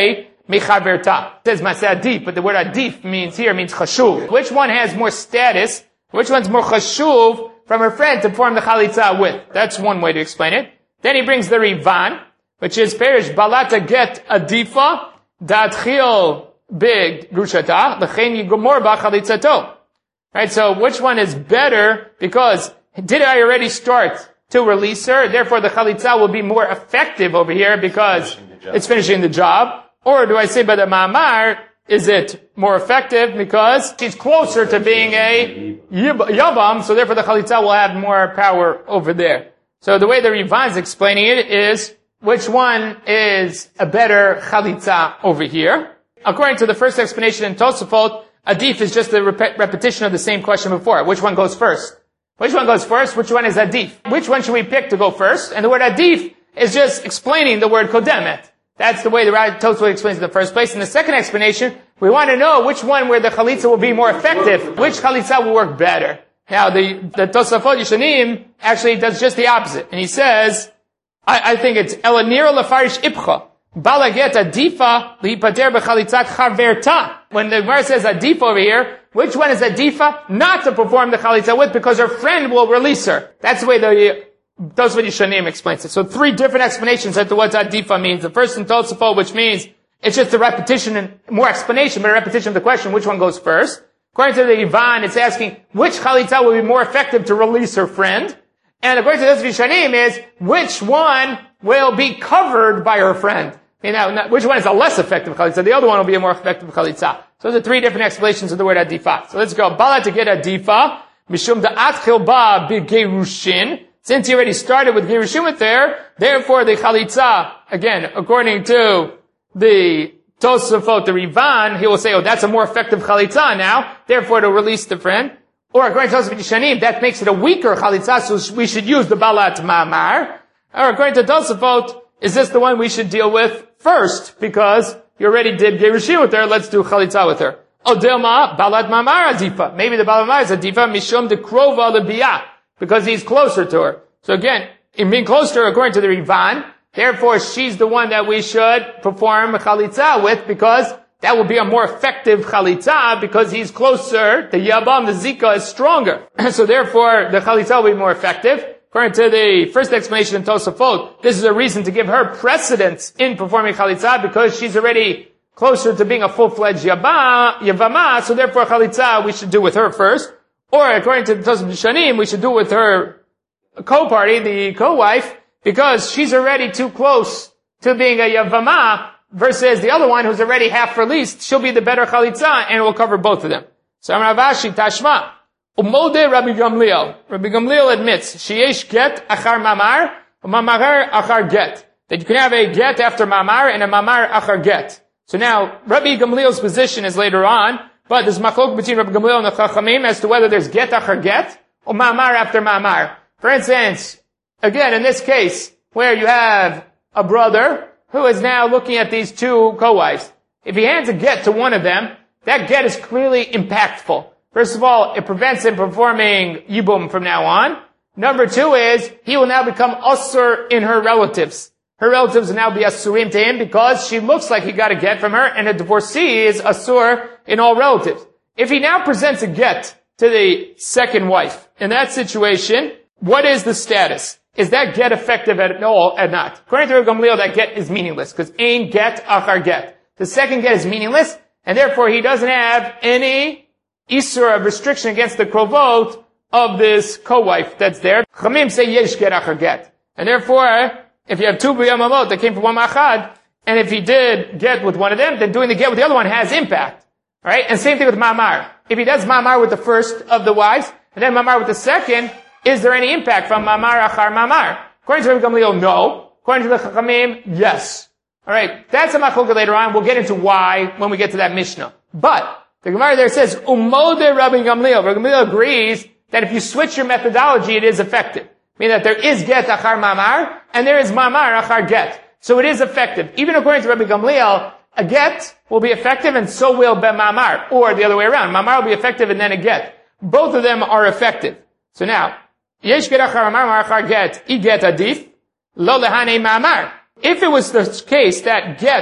mechaverta. It says maseh adif, but the word adif means here means chashuv. Which one has more status? Which one's more chashuv from her friend to perform the chalitza with? That's one way to explain it. Then he brings the Rivan, which is perish balata get adifa datchil big grushata lechen yigomor ba chalitzato. Right, so which one is better? Because did I already start to release her? Therefore, the chalitza will be more effective over here because finishing it's finishing the job. Or do I say by the ma'amar, is it more effective because she's closer to being a yavam, so therefore the chalitza will have more power over there. So the way the Rivan is explaining it is, which one is a better chalitza over here? According to the first explanation in Tosafot, adif is just a rep- repetition of the same question before. Which one goes first? Which one goes first? Which one is adif? Which one should we pick to go first? And the word adif is just explaining the word kodemet. That's the way the Tosafot explains it in the first place. In the second explanation, we want to know which one where the chalitza will be more effective. Which chalitza will work better? Now, the, the Tosafot Yishanim actually does just the opposite. And he says, I, I think it's Elanir lefarish ipcha. Balaget adifa lihipater b'chalitzat charverta. When the Gemara says adifa over here, which one is adifa? Not to perform the chalitza with, because her friend will release her. That's the way the Tosafot Yishanim explains it. So three different explanations as to what adifa means. The first in Tosafot, which means it's just a repetition and more explanation, but a repetition of the question, which one goes first? According to the Rivan, it's asking which chalitza will be more effective to release her friend. And according to the Tosafot Yishanim is which one will be covered by her friend. You know, which one is a less effective chalitza? The other one will be a more effective chalitza. So those are three different explanations of the word adifa. So let's go. Bala to get adifa, mishum da'at chilba b'gerushin. Since he already started with gerushin with there, therefore the chalitza, again, according to the Tosafot, the Rivan, he will say, oh, that's a more effective chalitza now, therefore to release the friend. Or according to Tosafot Yishanim, that makes it a weaker chalitza, so we should use the balat ma'amar. Or according to Tosafot, is this the one we should deal with first? Because you already did gerushin with her, let's do chalitza with her. Odelma, balat ma'amar adifa. Maybe the balat ma'amar is adifa, mishum de krova lebiyah, because he's closer to her. So again, in being closer to her, according to the Rivan, therefore she's the one that we should perform chalitza with, because that will be a more effective chalitza, because he's closer, the yabam, the zika is stronger. So therefore, the chalitza will be more effective. According to the first explanation in Tosafot, this is a reason to give her precedence in performing chalitza, because she's already closer to being a full-fledged yabam, yavama, so therefore chalitza we should do with her first. Or according to the Tosafot Yishanim, we should do with her co-party, the co-wife, because she's already too close to being a yavama, versus the other one who's already half released. She'll be the better chalitza, and it will cover both of them. So Amar Avashi Tashma. Umode Rabbi Gamliel. Rabbi Gamliel admits, Sheyesh get achar mamar, mamar achar get. That you can have a get after mamar and a mamar achar get. So now, Rabbi Gamliel's position is later on, but there's machlok between Rabbi Gamliel and the Chachamim as to whether there's get achar get, or mamar after mamar. For instance, again, in this case, where you have a brother who is now looking at these two co-wives. If he hands a get to one of them, that get is clearly impactful. First of all, it prevents him performing yibum from now on. Number two is, he will now become asur in her relatives. Her relatives will now be asurim to him because she looks like he got a get from her, and a divorcee is asur in all relatives. If he now presents a get to the second wife, in that situation, what is the status? Is that get effective at all or not? According to Rabbi Gamliel, that get is meaningless, because ein get achar get. The second get is meaningless, and therefore he doesn't have any isur of restriction against the krovot of this co-wife that's there. Chamim say yesh get achar get. And therefore, if you have two b'yamamot that came from one machad, and if he did get with one of them, then doing the get with the other one has impact. Right? And same thing with mamar. If he does mamar with the first of the wives, and then mamar with the second, is there any impact from mamar achar mamar? According to Rabbi Gamliel, no. According to the Chachamim, yes. Alright, that's a machlokah later on. We'll get into why when we get to that Mishnah. But, the Gemara there says, Umode Rabbi Gamliel. Rabbi Gamliel agrees that if you switch your methodology, it is effective. Meaning that there is get achar mamar, and there is mamar achar get. So it is effective. Even according to Rabbi Gamliel, a get will be effective, and so will be mamar. Or the other way around. Mamar will be effective, and then a get. Both of them are effective. So now, Yesh get achar mamar achar get, I get adif, lo lehane mamar. If it was the case that get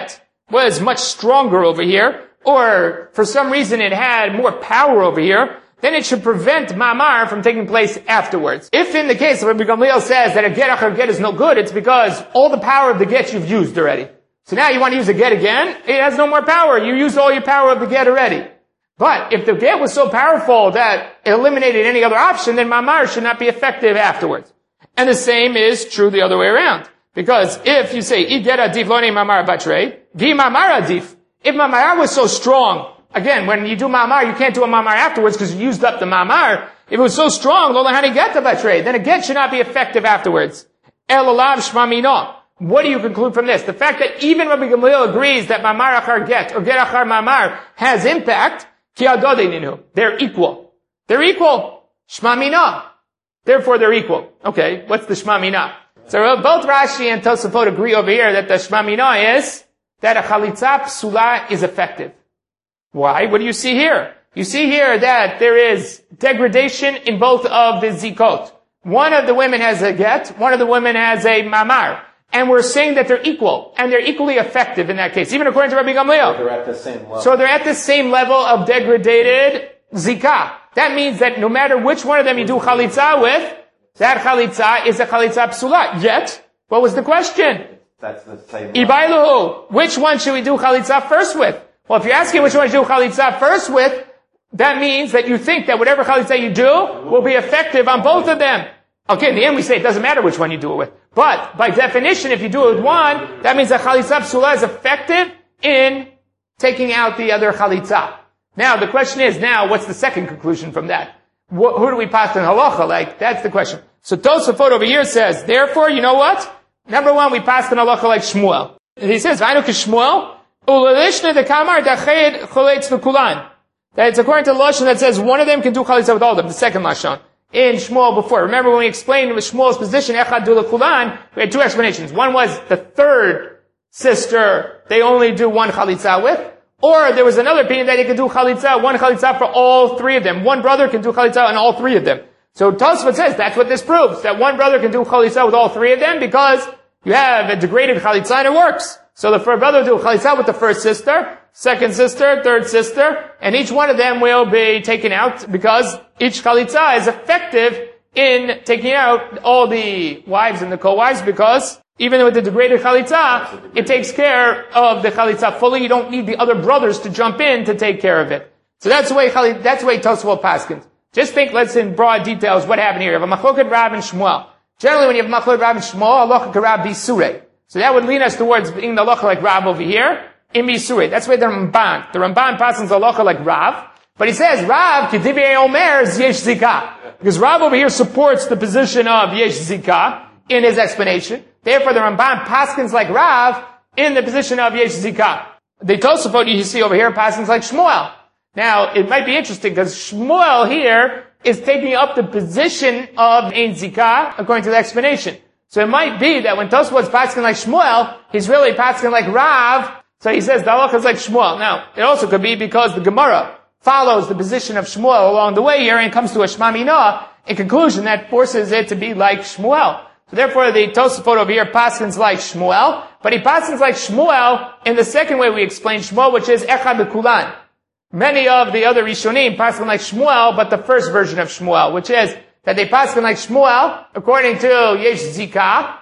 was much stronger over here, or for some reason it had more power over here, then it should prevent mamar from taking place afterwards. If in the case of Rabbi Gamliel says that a get achar get is no good, it's because all the power of the get you've used already. So now you want to use the get again, it has no more power. You used all your power of the get already. But if the get was so powerful that it eliminated any other option, then mamar should not be effective afterwards. And the same is true the other way around. Because if you say, I get adif lo ne mamar batrei, vi mamar adif. If mamar was so strong, again, when you do mamar, you can't do a mamar afterwards because you used up the mamar. If it was so strong, lo lahani get the batrei, then a get should not be effective afterwards. El olav shma mino. What do you conclude from this? The fact that even Rabbi Gamliel agrees that mamar achar get, or get achar mamar, has impact, ki adodei, they're equal. They're equal. Shma mina. Therefore, they're equal. Okay, what's the shma mina? So both Rashi and Tosafot agree over here that the shma mina is that a chalitza psula is effective. Why? What do you see here? You see here that there is degradation in both of the zikot. One of the women has a get, one of the women has a mamar. And we're saying that they're equal, and they're equally effective in that case, even according to Rabbi Gamliel. They're at the same level. So they're at the same level of degraded zikah. That means that no matter which one of them you do chalitza with, that chalitza is a chalitza psula. Yet, what was the question? That's the same Ibailuhu. Which one should we do chalitza first with? Well, if you're asking which one should we do chalitza first with, that means that you think that whatever chalitza you do will be effective on both of them. Okay, in the end we say it doesn't matter which one you do it with. But, by definition, if you do it with one, that means that chalitza psula is effective in taking out the other chalitza. Now, the question is, now, what's the second conclusion from that? Wh- who do we pass in halacha? Like, that's the question. So Tosafot over here says, therefore, you know what? Number one, we pass in halacha like Shmuel. He says, Vaynu k'Shmuel, u'lelishne dekamar dachayed choletz v'kulan. That it's according to the Lashon that says one of them can do chalitza with all of them, the second Lashon. In Shmuel before. Remember when we explained with Shmuel's position, Echad du l'kulan, we had two explanations. One was the third sister, they only do one chalitza with. Or there was another opinion that they could do chalitza, one chalitza for all three of them. One brother can do chalitza on all three of them. So Tosfot says that's what this proves, that one brother can do chalitza with all three of them because you have a degraded chalitza and it works. So the first brother will do chalitza with the first sister, second sister, third sister, and each one of them will be taken out because each chalitza is effective in taking out all the wives and the co-wives because even with the degraded chalitza, it takes care of the chalitza fully. You don't need the other brothers to jump in to take care of it. So that's the way, that's the way Tosfot paskins. Just think, let's in broad details, what happened here. You have a machloket Rav and Shmuel. Generally, when you have a machloket Rav and Shmuel, halacha k'Rav bisurei. So that would lead us towards being the halacha like Rav over here, in bisurei. That's why the Ramban. The Ramban paskins halacha like Rav. But he says, Rav, k'divrei omer, yesh zikah. Because Rav over here supports the position of yesh zikah in his explanation. Therefore, the Ramban paskins like Rav in the position of yesh zikah. The Tosafot you see over here paskins like Shmuel. Now, it might be interesting because Shmuel here is taking up the position of Ein Zikah according to the explanation. So it might be that when Tosafot's passing like Shmuel, he's really passing like Rav. So he says the halacha is like Shmuel. Now, it also could be because the Gemara follows the position of Shmuel along the way here and comes to a Shma Mina, a conclusion that forces it to be like Shmuel. So therefore, the Tosafot over here passes like Shmuel, but he passes like Shmuel in the second way we explained Shmuel, which is Echad B'Kulan. Many of the other Rishonim pass like Shmuel, but the first version of Shmuel, which is that they pass like Shmuel, according to Yesh Zikah,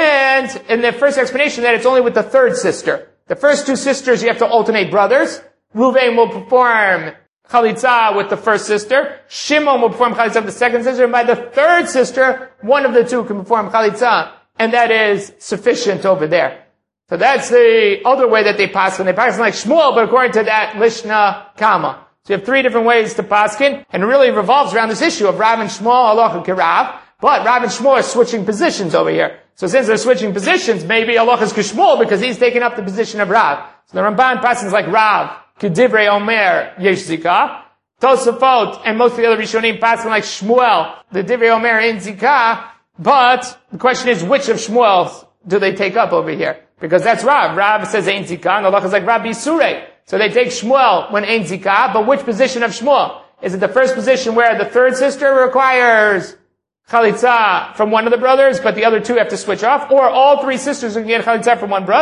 and in the first explanation that it's only with the third sister. The first two sisters, you have to alternate brothers. Ruvain will perform Chalitza with the first sister. Shimon will perform Chalitza with the second sister. And by the third sister, one of the two can perform Chalitza. And that is sufficient over there. So that's the other way that they paskin. They paskin like Shmuel, but according to that, Lishna Kama. So you have three different ways to paskin, and it really revolves around this issue of Rav and Shmuel, halacha k'Rav. But Rav and Shmuel are switching positions over here. So since they're switching positions, maybe halacha is k'Shmuel because he's taking up the position of Rav. So the Ramban paskins like Rav, k'divrei omer yesh zikah. Tosafot and most of the other Rishonim paskin like Shmuel, the divrei omer in zikah. But the question is, which of Shmuel's do they take up over here? Because that's Rav. Rav says Ein Zikah, and the halacha is like Rav Bisurei. So they take Shmuel when Ein Zikah, but which position of Shmuel? Is it the first position where the third sister requires Chalitza from one of the brothers, but the other two have to switch off? Or all three sisters can get Chalitza from one brother,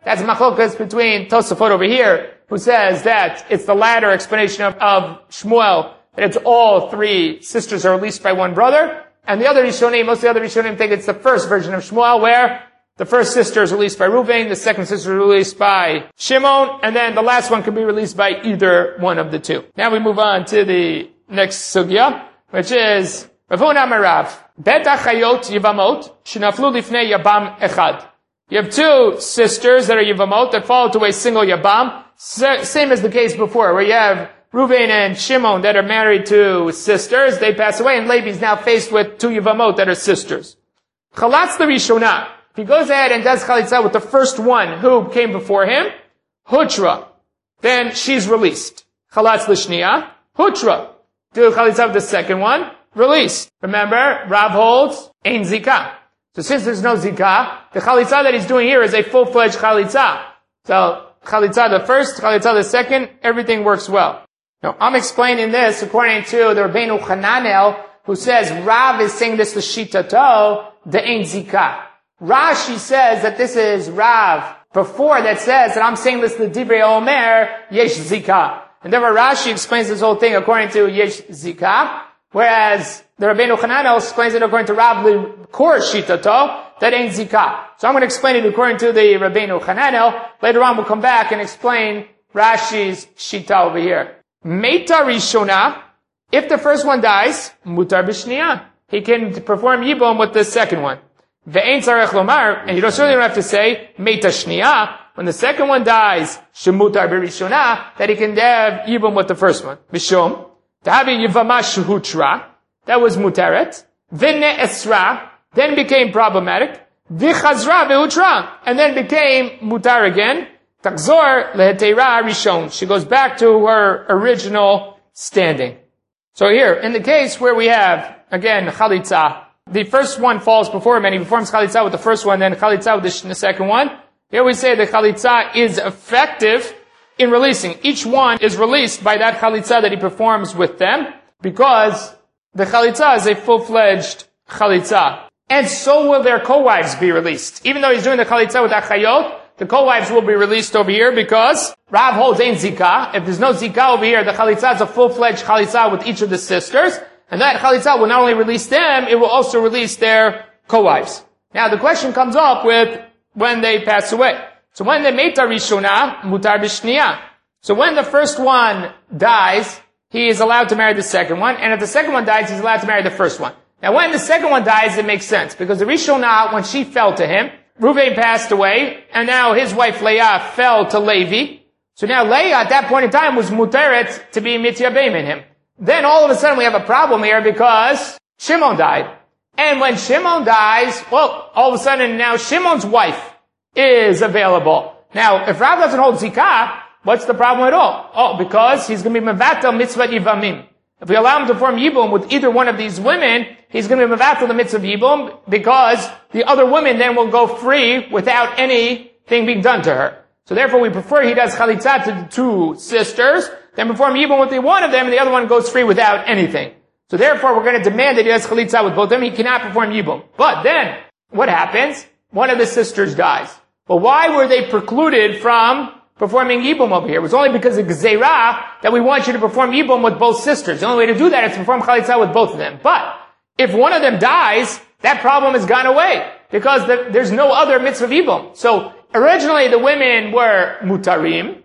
That's machlokas between Tosafot over here, who says that it's the latter explanation of, of Shmuel, that it's all three sisters are released by one brother. And the other Rishonim, most of the other Rishonim think it's the first version of Shmuel, where the first sister is released by Reuven, the second sister is released by Shimon, and then the last one can be released by either one of the two. Now we move on to the next sugya, which is Ravun Amarav. Bet achayot yivamot shenaflu lifnei yabam echad. You have two sisters that are yivamot that fall to a single yabam. Same as the case before, where you have Reuven and Shimon that are married to sisters. They pass away, and Levi is now faced with two yivamot that are sisters. Chalatz l'rishona. If he goes ahead and does chalitza with the first one who came before him, hutra, then she's released. Chalatz l'shniya, hutra. Do chalitza with the second one, released. Remember, Rav holds ein zikah. So since there's no zikah, the chalitza that he's doing here is a full-fledged chalitza. So chalitza the first, chalitza the second, everything works well. Now, I'm explaining this according to the Rabbeinu Hananel, who says Rav is saying this to Shitato, the ein zikah. Rashi says that this is Rav before that says that I'm saying this to Divrei Omer, Yesh Zikah. And therefore Rashi explains this whole thing according to Yesh Zikah, whereas the Rabbeinu Hananel explains it according to Rav L'Kor Shitato, that ain't Zikah. So I'm going to explain it according to the Rabbeinu Hananel. Later on we'll come back and explain Rashi's Shita over here. Meita Rishona, if the first one dies, Mutar B'Shniya. He can perform Yibum with the second one. Ve'ein tzarech lomar, and you don't certainly don't have to say Meita Shniya, when the second one dies, Shemutar B'Rishona, that he can have Yibum with the first one. Mishum, Tahavi Yivama Shuhutra, that was Muteret. V'ne Esra, then became problematic. V'chazra V'utra, and then became Mutar again. Takzor Lehetera Rishon. She goes back to her original standing. So here, in the case where we have, again, Chalitza, the first one falls before him and he performs Chalitza with the first one, then Chalitza with the, the second one. Here we say the Chalitza is effective in releasing. Each one is released by that Chalitza that he performs with them, because the Chalitza is a full-fledged Chalitza. And so will their co-wives be released. Even though he's doing the Chalitza with Achayot, the co-wives will be released over here because Rav holds ain't Zikah. If there's no Zikah over here, the Chalitza is a full-fledged Chalitza with each of the sisters. And that Chalitza will not only release them, it will also release their co-wives. Now the question comes up with when they pass away. So when they Meita Rishona, Mutar B'Shniya. So when the first one dies, he is allowed to marry the second one. And if the second one dies, he's allowed to marry the first one. Now when the second one dies, it makes sense. Because the Rishona, when she fell to him, Reuven passed away, and now his wife Leah fell to Levi. So now Leah at that point in time was muteret to be mityabem in him. Then all of a sudden we have a problem here because Shimon died. And when Shimon dies, well, all of a sudden now Shimon's wife is available. Now, if Rav doesn't hold Zikah, what's the problem at all? Oh, because he's going to be mevatel mitzvah yivamim. If we allow him to form Yibum with either one of these women, he's going to be mevatel the mitzvah Yibum, because the other women then will go free without anything being done to her. So therefore we prefer he does chalitza to the two sisters, then perform Yibum with the one of them, and the other one goes free without anything. So therefore we're going to demand that he does chalitza with both of them. He cannot perform Yibum. But then, what happens? One of the sisters dies. Well, why were they precluded from performing Yibum over here? It was only because of Gzeirah that we want you to perform Yibum with both sisters. The only way to do that is to perform Chalitza with both of them. But if one of them dies, that problem has gone away, because the, there's no other mitzvah Yibum. So originally the women were mutarim,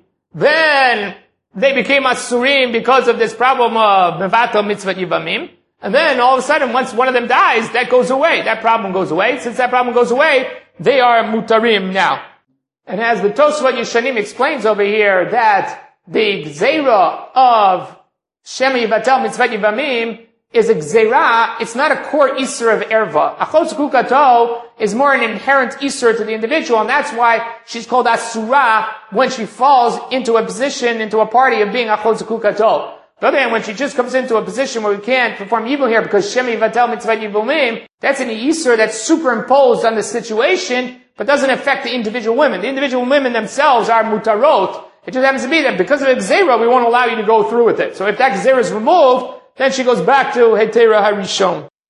then they became asurim because of this problem of mevatel mitzvah Yibamim, and then all of a sudden once one of them dies, that goes away. That problem goes away. Since that problem goes away, they are mutarim now. And as the Tosfot Yeshanim explains over here, that the Gzeira of Shem Yivatel Mitzvah Yivamim is a Gzeira, it's not a core Isser of Erva. Achot Zukukato is more an inherent Isser to the individual, and that's why she's called Asura when she falls into a position, into a party of being Achot Zukukato. But then when she just comes into a position where we can't perform evil here because Shem Yivatel Mitzvah Yivamim, that's an Isser that's superimposed on the situation, but doesn't affect the individual women. The individual women themselves are mutarot. It just happens to be that because of the Gzeira, we won't allow you to go through with it. So if that Gzeira is removed, then she goes back to Hetera Harishon.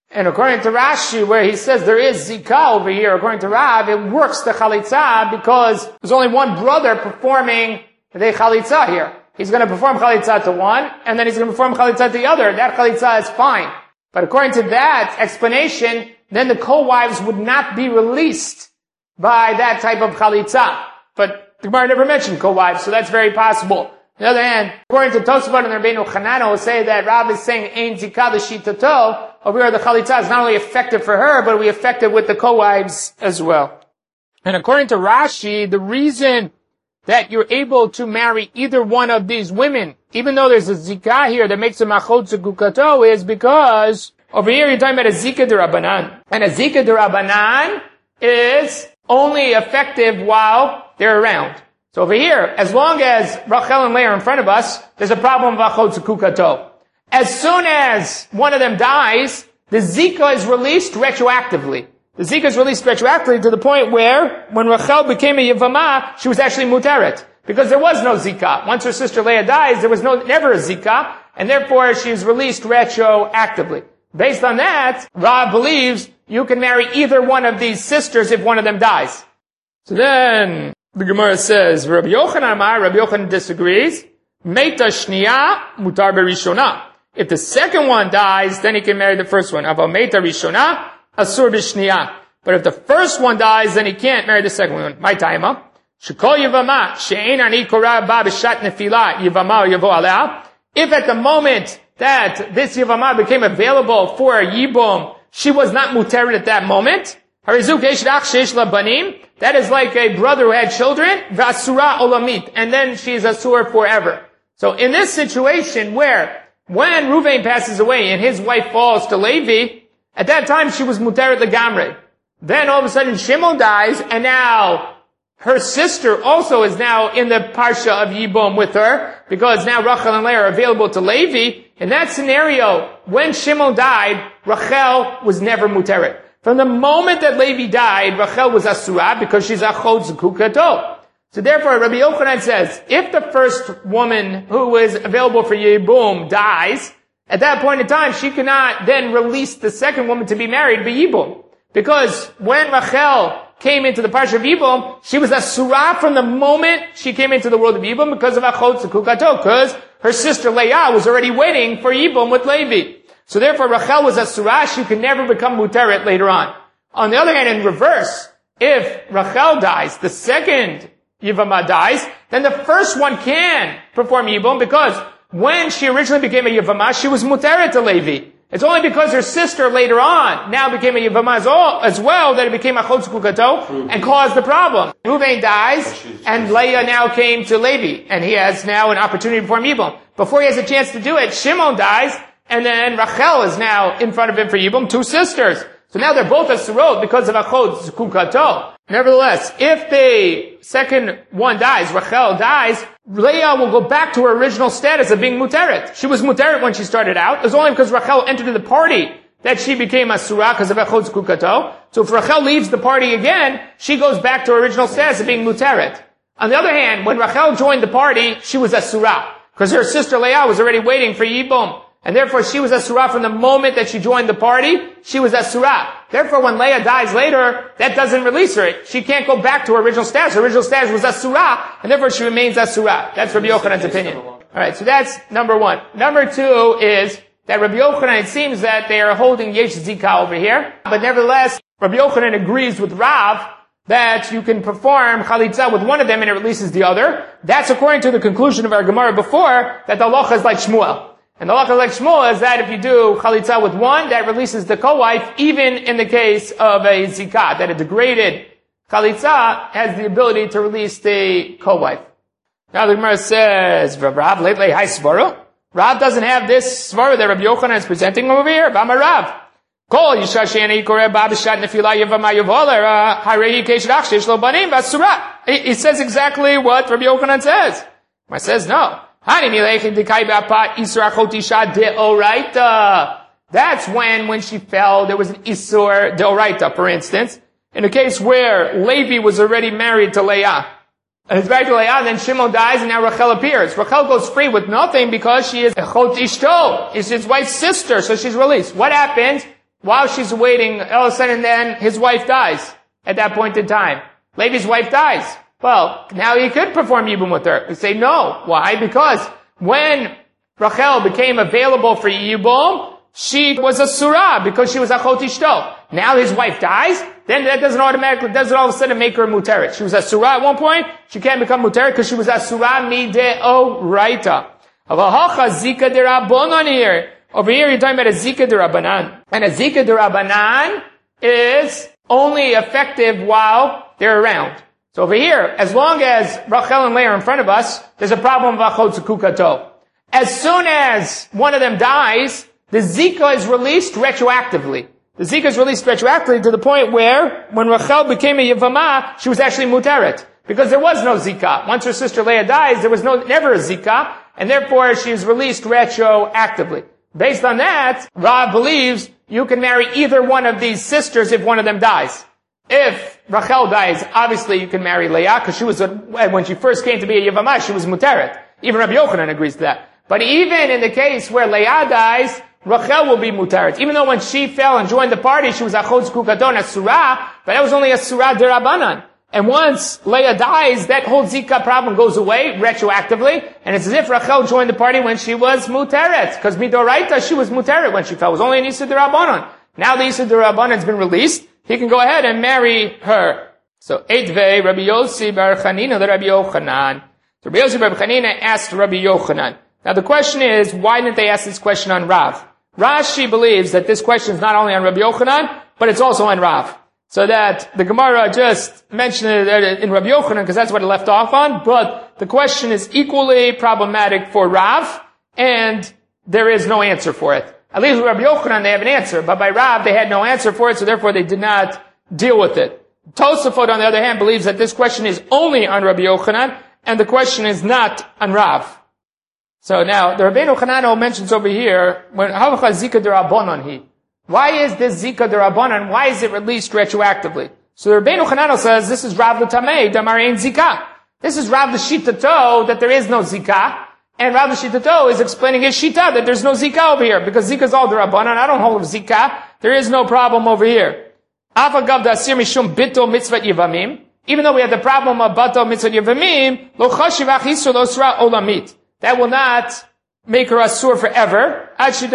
And according to Rashi, where he says there is zikah over here, according to Rav, it works the chalitza because there's only one brother performing the chalitza here. He's going to perform chalitza to one, and then he's going to perform chalitza to the other. That chalitza is fine. But according to that explanation, then the co-wives would not be released by that type of chalitza. But the Gemara never mentioned co-wives, so that's very possible. On the other hand, according to Tosafot and Rabbeinu Chanana, who say that Rav is saying ein zikah l'shitato, over here the chalitza is not only effective for her, but it will be effective with the co-wives as well. And according to Rashi, the reason that you're able to marry either one of these women, even though there's a zikah here that makes a machot zekukato, is because over here you're talking about a zikah d'Rabbanan. And a zikah d'Rabbanan is only effective while they're around. So over here, as long as Rachel and Leah are in front of us, there's a problem of achot zekukato. As soon as one of them dies, the zikah is released retroactively. The zikah is released retroactively to the point where, when Rachel became a yevama, she was actually muteret. Because there was no zikah. Once her sister Leah dies, there was no, never a zikah, and therefore she is released retroactively. Based on that, Rav believes you can marry either one of these sisters if one of them dies. So then, the Gemara says, Rabbi Yochanan Amar, Rabbi Yochanan disagrees. Meita shniya mutar berishona. If the second one dies, then he can marry the first one. Aval meita rishona asur b'shniya. But if the first one dies, then he can't marry the second one. My taima. Shekol yivama she'ein ani korah ba b'shat nefila yivama yavo alea. If at the moment that this yivama became available for a yibum, she was not muteret at that moment, that is like a brother who had children, v'asura olamit, and then she is asur forever. So in this situation where, when Ruvain passes away and his wife falls to Levi, at that time she was muteret legamre. Then all of a sudden Shimon dies, and now her sister also is now in the parsha of Yibum with her, because now Rachel and Leah are available to Levi. In that scenario, when Shimon died, Rachel was never muteret. From the moment that Levi died, Rachel was asura because she's achot zekukato. So therefore, Rabbi Yochanan says, if the first woman who is available for Yibum dies, at that point in time, she cannot then release the second woman to be married by Yibum. Because when Rachel came into the parsha of Yibum, she was asura from the moment she came into the world of Yibum because of achot zekukato, because her sister Leah was already waiting for Yibum with Levi. So therefore, Rachel was asura, she could never become muteret later on. On the other hand, in reverse, if Rachel dies, the second Yivama dies, then the first one can perform Yibum, because when she originally became a Yivama, she was muteret to Levi. It's only because her sister later on now became a Yivama as well that it became a achot zekukato and caused the problem. Ruvain dies, and Leah now came to Levi, and he has now an opportunity to perform Yibum. Before he has a chance to do it, Shimon dies, and then Rachel is now in front of him for Yibum, two sisters. So now they're both asurot because of achot zekukato. Nevertheless, if the second one dies, Rachel dies, Leah will go back to her original status of being muteret. She was muteret when she started out. It was only because Rachel entered the party that she became asura because of achot zekukato. So if Rachel leaves the party again, she goes back to her original status of being muteret. On the other hand, when Rachel joined the party, she was asura because her sister Leah was already waiting for Yibum. And therefore, she was asura from the moment that she joined the party. She was asura. Therefore, when Leah dies later, that doesn't release her. She can't go back to her original status. Her original status was asura, and therefore she remains asura. That's Rabbi Yochanan's opinion. All right, so that's number one. Number two is that Rabbi Yochanan, it seems that they are holding yesh zikah over here, but nevertheless, Rabbi Yochanan agrees with Rav that you can perform chalitza with one of them and it releases the other. That's according to the conclusion of our Gemara before, that the halacha is like Shmuel. And the halacha like Shmuel is that if you do chalitza with one, that releases the co-wife, even in the case of a zikah, that a degraded chalitza has the ability to release the co-wife. Now the Gemara says, Rav lately hi svara. Rav doesn't have this svara that Rabbi Yochanan is presenting over here. Bama Rav. Kol yisha she'eni koreh ba b'shat nefila yevama yevolera harei keshet ach sheish lo banim v'asura. He says exactly what Rabbi Yochanan says. He says no. That's when, when she fell, there was an Isur Deoraita, for instance, in a case where Levi was already married to Leah. And he's married to Leah, then Shimon dies, and now Rachel appears. Rachel goes free with nothing because she is Echot Ishto. It's his wife's sister, so she's released. What happens while she's waiting, all of a sudden then his wife dies at that point in time. Levi's wife dies. Well, now he could perform Yibum with her. We say no. Why? Because when Rachel became available for Yibum, she was a surah because she was achot ishto. Now his wife dies, then that doesn't automatically, doesn't all of a sudden make her muteret. She was a surah at one point, she can't become muteret because she was a surah mideoraita. Avahacha zika derabanan here. Over here you're talking about a zika derabanan. And a zika derabanan is only effective while they're around. So over here, as long as Rachel and Leah are in front of us, there's a problem of achot zukukato. As soon as one of them dies, the Zika is released retroactively. The Zika is released retroactively to the point where, when Rachel became a Yevamah, she was actually Muteret. Because there was no Zika. Once her sister Leah dies, there was no, never a Zika, and therefore she is released retroactively. Based on that, Rav believes you can marry either one of these sisters if one of them dies. If Rachel dies, obviously you can marry Leah, because she was, a, when she first came to be a Yevamah, she was Muteret. Even Rabbi Yochanan agrees to that. But even in the case where Leah dies, Rachel will be mutaret. Even though when she fell and joined the party, she was achot zkukaton, a surah, but that was only a surah derabanan. And once Leah dies, that whole Zika problem goes away retroactively, and it's as if Rachel joined the party when she was mutaret. Because midoraita, she was mutaret when she fell. It was only an Issa derabanan. Now the Issa derabanan has been released, he can go ahead and marry her. So, Eitvei, Rabbi Yossi bar Chanina, the Rabbi Yochanan. So Rabbi Yossi bar Chanina asked Rabbi Yochanan. Now the question is, why didn't they ask this question on Rav? Rashi believes that this question is not only on Rabbi Yochanan, but it's also on Rav. So that the Gemara just mentioned it in Rabbi Yochanan because that's what it left off on, but the question is equally problematic for Rav, and there is no answer for it. At least with Rabbi Yochanan they have an answer, but by Rav they had no answer for it, so therefore they did not deal with it. Tosafot, on the other hand, believes that this question is only on Rabbi Yochanan, and the question is not on Rav. So now, the Rabbeinu Chanano mentions over here, when Havacha Zika Derabanan he. Why is this Zika Derabanan? Why is it released retroactively? So the Rabbeinu Chanano says, this is Rav L'Tamei, Damar Ein Zika. This is Rav L'Shitato, that there is no Zika. And Rav L'Shitato is explaining his Shita, that there's no Zika over here. Because Zika is all Derabanan, I don't hold of Zika. There is no problem over here. Afagav Da'asir Mishum Bito Mitzvat Yevamim. Even though we had the problem of Bato Mitzvat Yevamim, Lo Chashivach Yisro Lo Sra Olamit. That will not make her asur forever,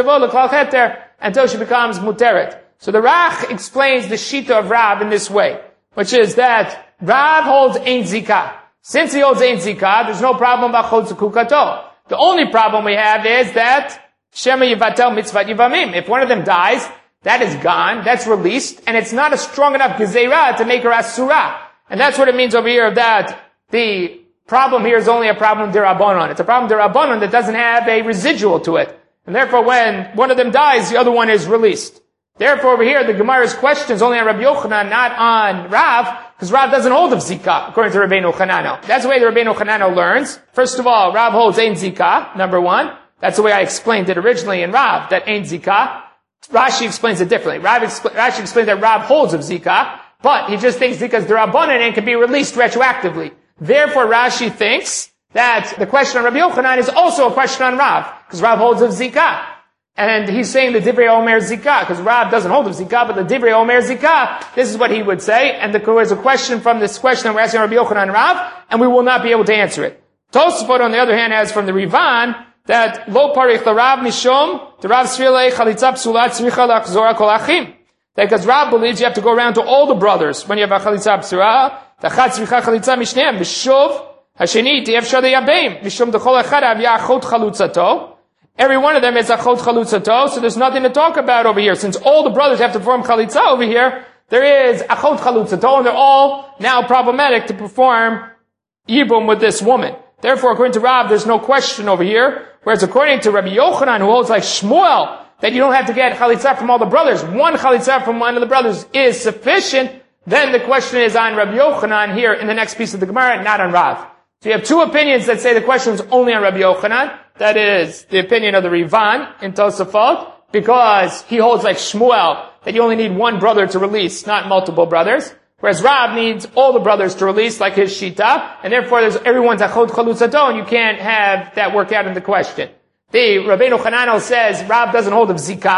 until she becomes muteret. So the Rach explains the Shita of Rav in this way, which is that Rav holds Ein Zika. Since he holds Ein Zika, there's no problem about Chod Zukukato. The only problem we have is that Shema Yivatel Mitzvat Yivamim. If one of them dies, that is gone, that's released, and it's not a strong enough Gezerah to make her asura. And that's what it means over here, that the problem here is only a problem derabanan. It's a problem derabanan that doesn't have a residual to it. And therefore when one of them dies, the other one is released. Therefore over here, the Gemara's question is only on Rabbi Yochanan, not on Rav, because Rav doesn't hold of Zika, according to Rabbeinu Chanano. That's the way the Rabbeinu Chanano learns. First of all, Rav holds Ein Zika, number one. That's the way I explained it originally in Rav, that Ein Zika. Rashi explains it differently. Rav expl- Rashi explains that Rav holds of Zika, but he just thinks Zika is derabanan and can be released retroactively. Therefore, Rashi thinks that the question on Rabbi Yochanan is also a question on Rav, because Rav holds of Zika. And he's saying the Divrei Omer Zika, because Rav doesn't hold of Zika, but the Divrei Omer Zika, this is what he would say, and there is a question from this question that we're asking Rabbi Yochanan and Rav, and we will not be able to answer it. Tosafot, on the other hand, has from the Rivan, that Lo Parich L'Rav Mishom, the Rav Srilei Chalitza Psulat Tzricha L'Achzora Kol Achim. That because Rav believes you have to go around to all the brothers when you have a Chalitza Psura, Tachat Tzricha Chalitza Mishneim, B'Shov, Hasheni, T'yev Shadei Yabeim, Mishom D'chol Echad Avya Achot Chalutzato. Every one of them is Achot Chalutzato, so there's nothing to talk about over here. Since all the brothers have to perform Chalitza over here, there is Achot Chalutzato, and they're all now problematic to perform Yibum with this woman. Therefore, according to Rav, there's no question over here, whereas according to Rabbi Yochanan, who holds like Shmuel, that you don't have to get Chalitza from all the brothers, one Chalitza from one of the brothers is sufficient, then the question is on Rabbi Yochanan here in the next piece of the Gemara, not on Rav. So you have two opinions that say the question is only on Rabbi Yochanan. That is the opinion of the Rivan in Tosafot, because he holds like Shmuel, that you only need one brother to release, not multiple brothers. Whereas Rav needs all the brothers to release, like his Shita, and therefore there's everyone's Achot Chalutzato, and you can't have that work out in the question. The Rabbeinu Chanano says Rav doesn't hold of Zika,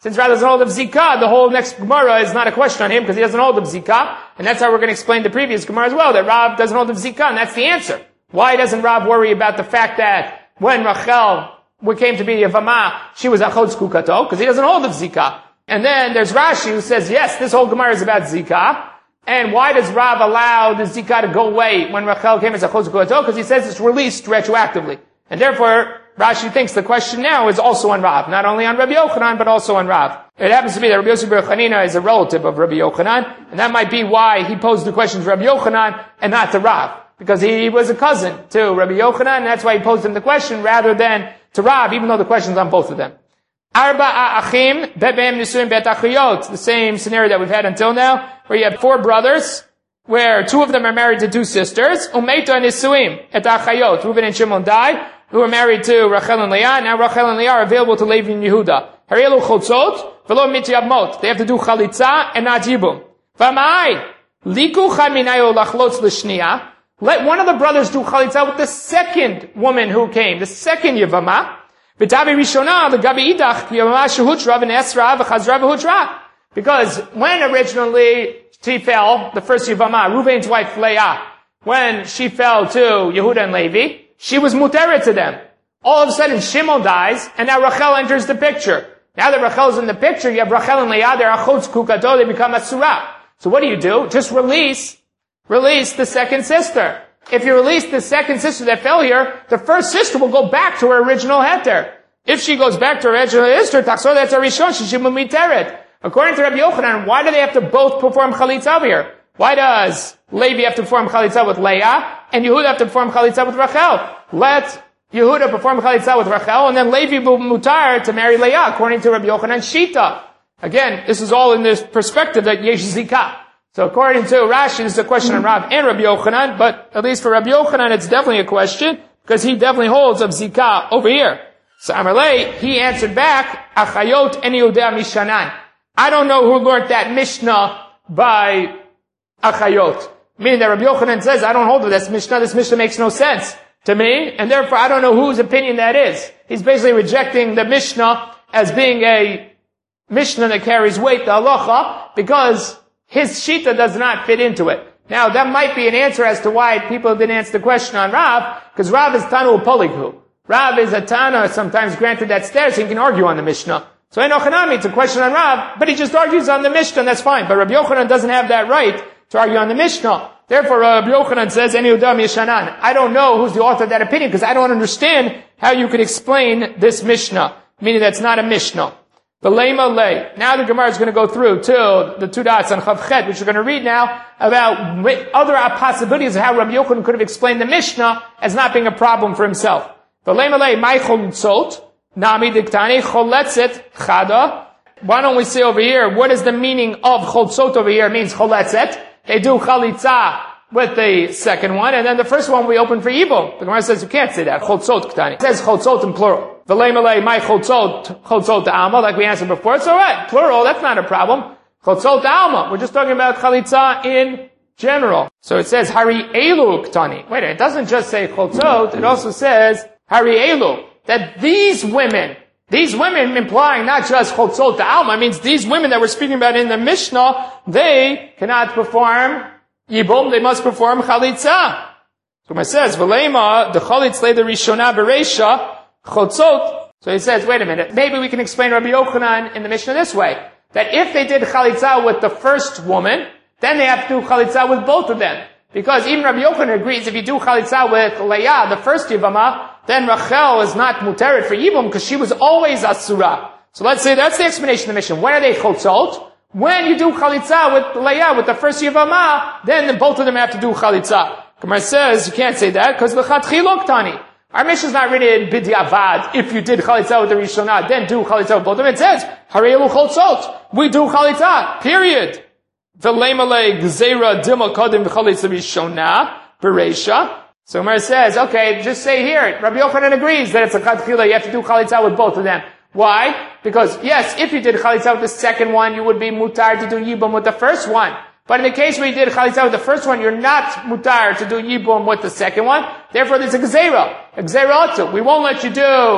Since Rav doesn't hold of Zikah, the whole next Gemara is not a question on him because he doesn't hold of Zikah. And that's how we're going to explain the previous Gemara as well, that Rav doesn't hold of Zikah, and that's the answer. Why doesn't Rav worry about the fact that when Rachel came to be Yavama, she was Achot Kukato? Because he doesn't hold of Zikah. And then there's Rashi who says, yes, this whole Gemara is about Zikah. And why does Rav allow the Zikah to go away when Rachel came as Achot Kukato? Because he says it's released retroactively. And therefore, Rashi thinks the question now is also on Rav, not only on Rabbi Yochanan, but also on Rav. It happens to be that Rabbi Yosef bar Chanina is a relative of Rabbi Yochanan, and that might be why he posed the question to Rabbi Yochanan and not to Rav, because he was a cousin to Rabbi Yochanan, and that's why he posed him the question rather than to Rav, even though the question's on both of them. Arba achim bebeim nisuim bet achiyot, the same scenario that we've had until now, where you have four brothers, where two of them are married to two sisters, umeita nisuim et achayot, Reuben and Shimon die, who are married to Rachel and Leah. Now Rachel and Leah are available to Levi and Yehuda. Harelu chotzot, velo mityab mot. They have to do chalitza and not yibum. V'amai, liku chad minayo lachlotz l'shniya. Let one of the brothers do chalitza with the second woman who came, the second yivama. V'tabi rishona, v'gabi idach, yivama shehutra, v'nesra, v'chazra, v'hutra. Because when originally she fell, the first yivama, Reuben's wife Leah, when she fell to Yehuda and Levi, she was muteret to them. All of a sudden, Shimon dies, and now Rachel enters the picture. Now that Rachel's in the picture, you have Rachel and Leah, they're achotz kukato, they become asura. So what do you do? Just release, release the second sister. If you release the second sister that fell here, the first sister will go back to her original heter. If she goes back to her original heter, taksor, that's a rishon, she should be miteret. According to Rabbi Yochanan, why do they have to both perform chalitza over here? Why does Levi have to perform chalitza with Leah, and Yehuda have to perform chalitza with Rachel? Let Yehuda perform chalitza with Rachel, and then Levi will mutar to marry Leah, according to Rabbi Yochanan's Shita. Again, this is all in this perspective that Yesh Zikah. So according to Rashi, this is a question on Rav and Rabbi Yochanan, but at least for Rabbi Yochanan, it's definitely a question, because he definitely holds of Zikah over here. So Amalei, he answered back, Achayot en Yudea Mishanan. I don't know who learned that Mishnah by Achayot. Meaning that Rabbi Yochanan says, I don't hold with this Mishnah, this Mishnah makes no sense to me, and therefore I don't know whose opinion that is. He's basically rejecting the Mishnah as being a Mishnah that carries weight, the halacha, because his Shita does not fit into it. Now, that might be an answer as to why people didn't answer the question on Rav, because Rav is Tanu Polighu. Rav is a Tana, sometimes granted that stairs, he can argue on the Mishnah. So in Ochanami, it's a question on Rav, but he just argues on the Mishnah, and that's fine. But Rabbi Yochanan doesn't have that right to argue on the Mishnah. Therefore, Rabbi Yochanan says, Eni Udam Yeshanan. I don't know who's the author of that opinion, because I don't understand how you could explain this Mishnah, meaning that's not a Mishnah. The Lema Lay. Now the Gemara is going to go through to the two dots on Chav Chet, which we're going to read now, about other possibilities of how Rabbi Yochanan could have explained the Mishnah as not being a problem for himself. The Lema Lay, Mai Choltzot, Nami Diktani, Choletzet, Chada. Why don't we see over here, what is the meaning of Choltzot over here? It means Choletzet. They do Chalitza with the second one, and then the first one we open for Yibum. The Gemara says you can't say that. Chotzot Ktani. It says Chotzot in plural. V'lei malei, my Chotzot, Chotzot Alma, like we answered before. It's alright. Plural, that's not a problem. Chotzot Alma. We're just talking about Chalitza in general. So it says Hari Elu Ktani. Wait, it doesn't just say Chotzot, it also says Hari Elu. That these women, these women implying not just Chotzot Alma, means these women that we're speaking about in the Mishnah, they cannot perform Yibum, they must perform Chalitza. So it says, V'leima, the Chalitz le the Rishona Bereisha, Chotzot. So he says, wait a minute, maybe we can explain Rabbi Yochanan in the Mishnah this way. That if they did Chalitza with the first woman, then they have to do Chalitza with both of them. Because even Rabbi Yochanan agrees, if you do Chalitza with Leah, the first Yivama, then Rachel is not muteret for Yibum, because she was always Asura. So let's say that's the explanation of the Mishnah. When are they Chotzot? When you do Chalitza with Leah, with the first Yivama, then both of them have to do Chalitza. Gemara says, you can't say that, because L'chatchilo Ktani. Our Mishnah is not written B'diavad, if you did Chalitza with the Rishonah, then do Chalitza with both of them. It says, Harelu Chotzot. We do Chalitza. Period. V'leimale Gzeira Dima Kodim V'chalitza Rishonah, Bereisha. So Gemara says, okay, just say here, Rabbi Yochanan agrees that it's a Chadchila, you have to do Chalitza with both of them. Why? Because, yes, if you did Chalitza with the second one, you would be mutar to do Yibum with the first one. But in the case where you did Chalitza with the first one, you're not mutar to do Yibum with the second one. Therefore, there's a Gzeira. A Gzeira also. We won't let you do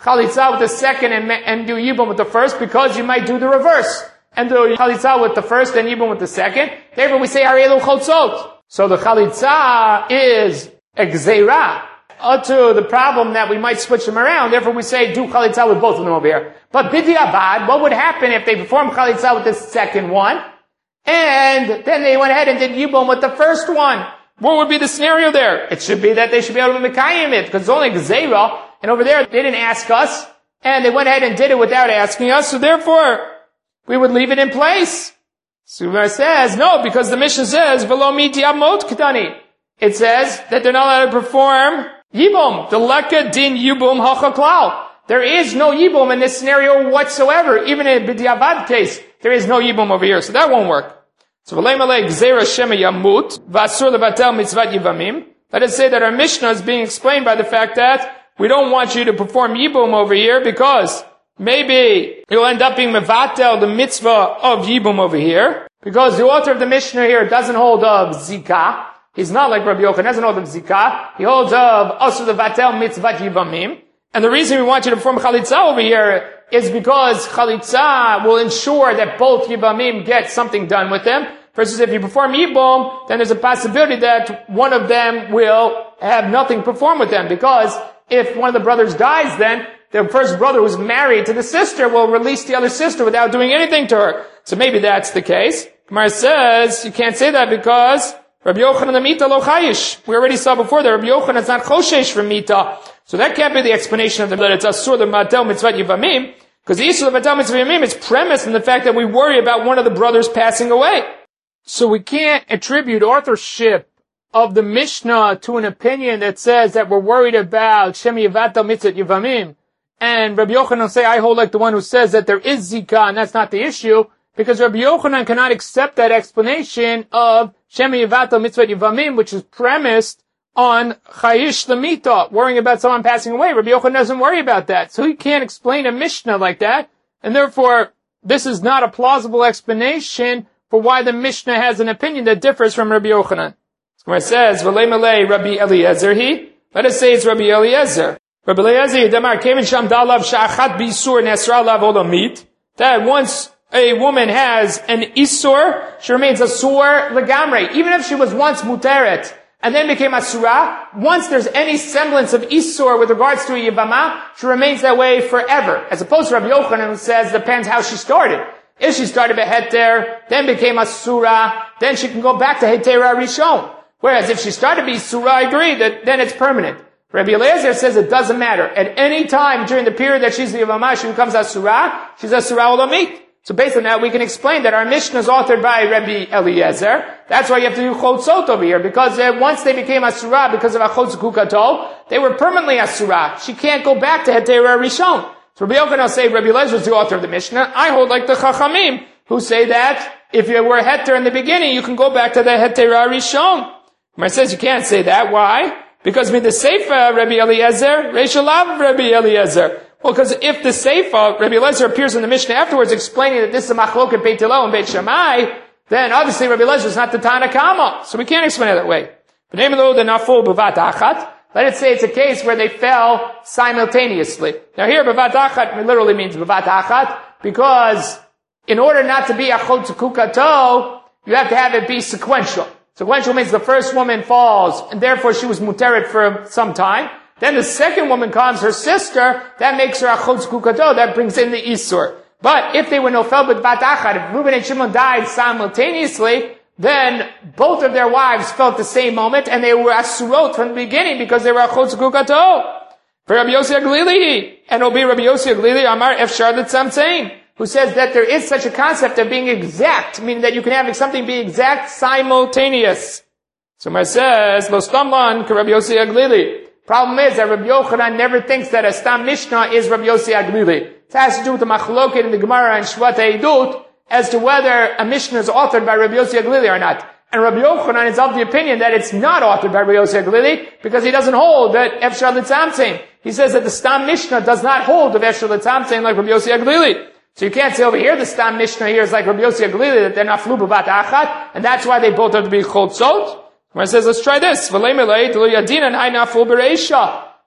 chalitza with the second and, and do yibum with the first, because you might do the reverse and do chalitza with the first and yibum with the second. Therefore, we say harei elu chotzot. So the chalitza is a gzeira to the problem that we might switch them around. Therefore, we say do chalitza with both of them over here. But b'diavad, what would happen if they performed chalitza with the second one, and then they went ahead and did yibum with the first one? What would be the scenario there? It should be that they should be able to mekayim it, because it's only gzeira, and over there they didn't ask us, and they went ahead and did it without asking us, so therefore we would leave it in place. So it says, no, because the Mishnah says, v'lo miti amot k'tani. It says that they're not allowed to perform yibum. The leka din yibum hacha klal. There is no yibum in this scenario whatsoever. Even in a b'diavad case, there is no yibum over here, so that won't work. So v'lei malei gzeira shema yamut v'asur levatel mitzvat yivamim. Let us say that our Mishnah is being explained by the fact that we don't want you to perform yibum over here because maybe you'll end up being mevatel the mitzvah of yibum over here, because the author of the Mishnah here doesn't hold of zikah. He's not like Rabbi Yochanan, doesn't hold of zikah. He holds of asur levatel mitzvat yivamim. And the reason we want you to perform chalitza over here is because chalitza will ensure that both yibamim get something done with them. Versus if you perform yibum, then there's a possibility that one of them will have nothing performed with them. Because if one of the brothers dies, then the first brother who's married to the sister will release the other sister without doing anything to her. So maybe that's the case. Gemara says you can't say that because Rabbi Yochanan the mita lo chayish. We already saw before that Rabbi Yochanan is not choshesh from mita. So that can't be the explanation of the that it's asur the matel mitzvat yivamim. Because the issue of matel mitzvat yivamim is premised in the fact that we worry about one of the brothers passing away. So we can't attribute authorship of the Mishnah to an opinion that says that we're worried about Shem Yevatel Mitzvot Yivamim. And Rabbi Yochanan will say, I hold like the one who says that there is Zikah, and that's not the issue, because Rabbi Yochanan cannot accept that explanation of Shem Yevatel Mitzvot Yivamim, which is premised on Chayish Lamita, worrying about someone passing away. Rabbi Yochanan doesn't worry about that. So he can't explain a Mishnah like that, and therefore this is not a plausible explanation for why the Mishnah has an opinion that differs from Rabbi Yochanan. So it says, V'lei malei Rabbi Eliezer he. Let us say it's Rabbi Eliezer. Rabbi Eliezer Yedamar Kemin Sham Dalav Sha'achat B'Isur Nesra Lav Olamit. That once a woman has an Isur, she remains Asur Legamre. Even if she was once Muteret and then became Asura, once there's any semblance of Isur with regards to a Yivama, she remains that way forever. As opposed to Rabbi Yochanan who says depends how she started. If she started a heter, then became a surah, then she can go back to hetera rishon. Whereas if she started to be surah, I agree that then it's permanent. Rabbi Eliezer says it doesn't matter. At any time during the period that she's the Yavamah, she becomes a surah, she's a surah olamit. So based on that, we can explain that our Mishnah is authored by Rabbi Eliezer. That's why you have to do chotzot over here, because uh, once they became a surah because of a chotz kukato, they were permanently a surah. She can't go back to hetera rishon. So Rabbi Yochanan will say Rabbi Eliezer is the author of the Mishnah. I hold like the Chachamim, who say that if you were heter in the beginning, you can go back to the hetera rishon. Gemara says you can't say that. Why? Because with the Seifa, Rabbi Eliezer, Reishalav Rabbi Eliezer. Well, because if the Seifa, Rabbi Eliezer appears in the Mishnah afterwards explaining that this is a machloket Beit Hillel and Beit Shammai, then obviously Rabbi Eliezer is not the Tana Kama. So we can't explain it that way. Let it say it's a case where they fell simultaneously. Now here, Bavat Achat literally means Bavat Achat, because in order not to be a Chotz Kukato, you have to have it be sequential. Sequential means the first woman falls, and therefore she was muteret for some time. Then the second woman comes, her sister, that makes her a Chotz Kukato, that brings in the Isur. But if they were Nofel Bavat Achat, if Reuben and Shimon died simultaneously, then both of their wives felt the same moment, and they were asurot from the beginning because they were achotz kukato. For Rabbi Yossi Aglili, and it'll be Rabbi Yossi Aglili Amar Efshar L'Tzamtzein, who says that there is such a concept of being exact, meaning that you can have something be exact simultaneous. So Mar says, Lo Stamlan Rabbi Yossi Aglili. Problem is that Rabbi Yochanan never thinks that a Stam Mishnah is Rabbi Yossi Aglili. It has to do with the machloket in the Gemara and Shvat Eidut, as to whether a Mishnah is authored by Rabbi Yossi Aglili or not. And Rabbi Yochanan is of the opinion that it's not authored by Rabbi Yossi Aglili, because he doesn't hold that Efshar L'Tzamtzein. He says that the Stam Mishnah does not hold of Efshar L'Tzamtzein like Rabbi Yossi Aglili. So you can't say over here the Stam Mishnah here is like Rabbi Yossi Aglili, that they're not flu b'vat achat, and that's why they both have to be chotzot. Where it says, let's try this.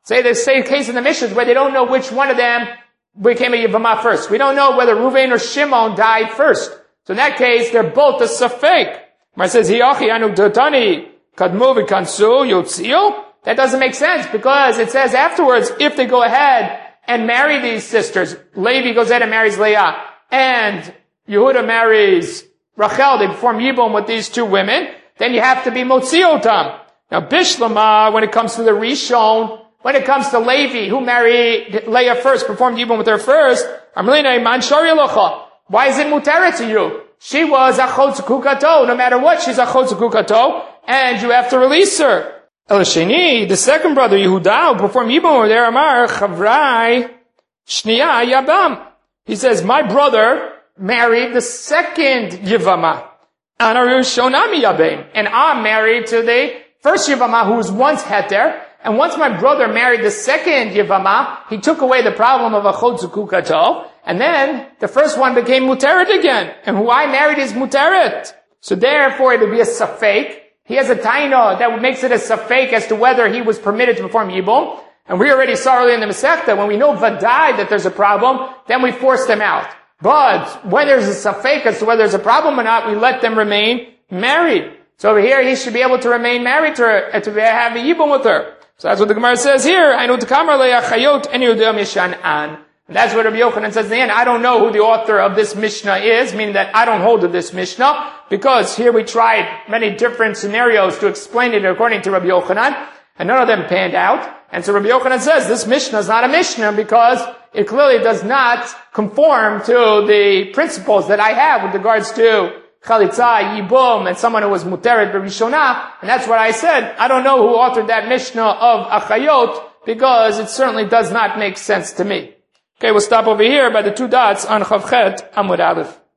Say the same case in the Mishnahs where they don't know which one of them became a Yivamah first. We don't know whether Ruvain or Shimon died first. So in that case, they're both a Safek. Mar says, Hiyachi anu dotani kadmu v'kansu yotzio. That doesn't make sense because it says afterwards, if they go ahead and marry these sisters, Levi goes ahead and marries Leah, and Yehuda marries Rachel, they perform Yibum with these two women, then you have to be Motziotam. Now, Bishlama, when it comes to the Rishon, when it comes to Levi, who married Leah first, performed Yibum with her first, Amrina Iman Sharilocha. Why is it muteret to you? She was achot kukato. No matter what, she's achot kukato, and you have to release her. Elisheni, the second brother, Yehuda, who performed Yibum over there, Amar, Chavrai, Shniya, Yabam. He says, my brother married the second Yivama. Anaru Shonami Yabam. And I'm married to the first Yivama who was once heter. And once my brother married the second Yivama, he took away the problem of achot kukato. And then the first one became muteret again. And who I married is muteret. So therefore it would be a safek. He has a taina that makes it a safek as to whether he was permitted to perform Yibum. And we already saw earlier in the Masechta, when we know vadai that there's a problem, then we force them out. But when there's a safek as to whether there's a problem or not, we let them remain married. So over here, he should be able to remain married to her, and to have a Yibum with her. So that's what the Gemara says here. I know Takamar le'achayot en yudam yishan an. And that's what Rabbi Yochanan says in the end. I don't know who the author of this Mishnah is, meaning that I don't hold to this Mishnah, because here we tried many different scenarios to explain it according to Rabbi Yochanan, and none of them panned out. And so Rabbi Yochanan says this Mishnah is not a Mishnah because it clearly does not conform to the principles that I have with regards to Chalitza, Yibum, and someone who was Muteret B'Rishonah. And that's what I said. I don't know who authored that Mishnah of Achayot, because it certainly does not make sense to me. Okay, we'll stop over here by the two dots on Chavchet Amud Aleph.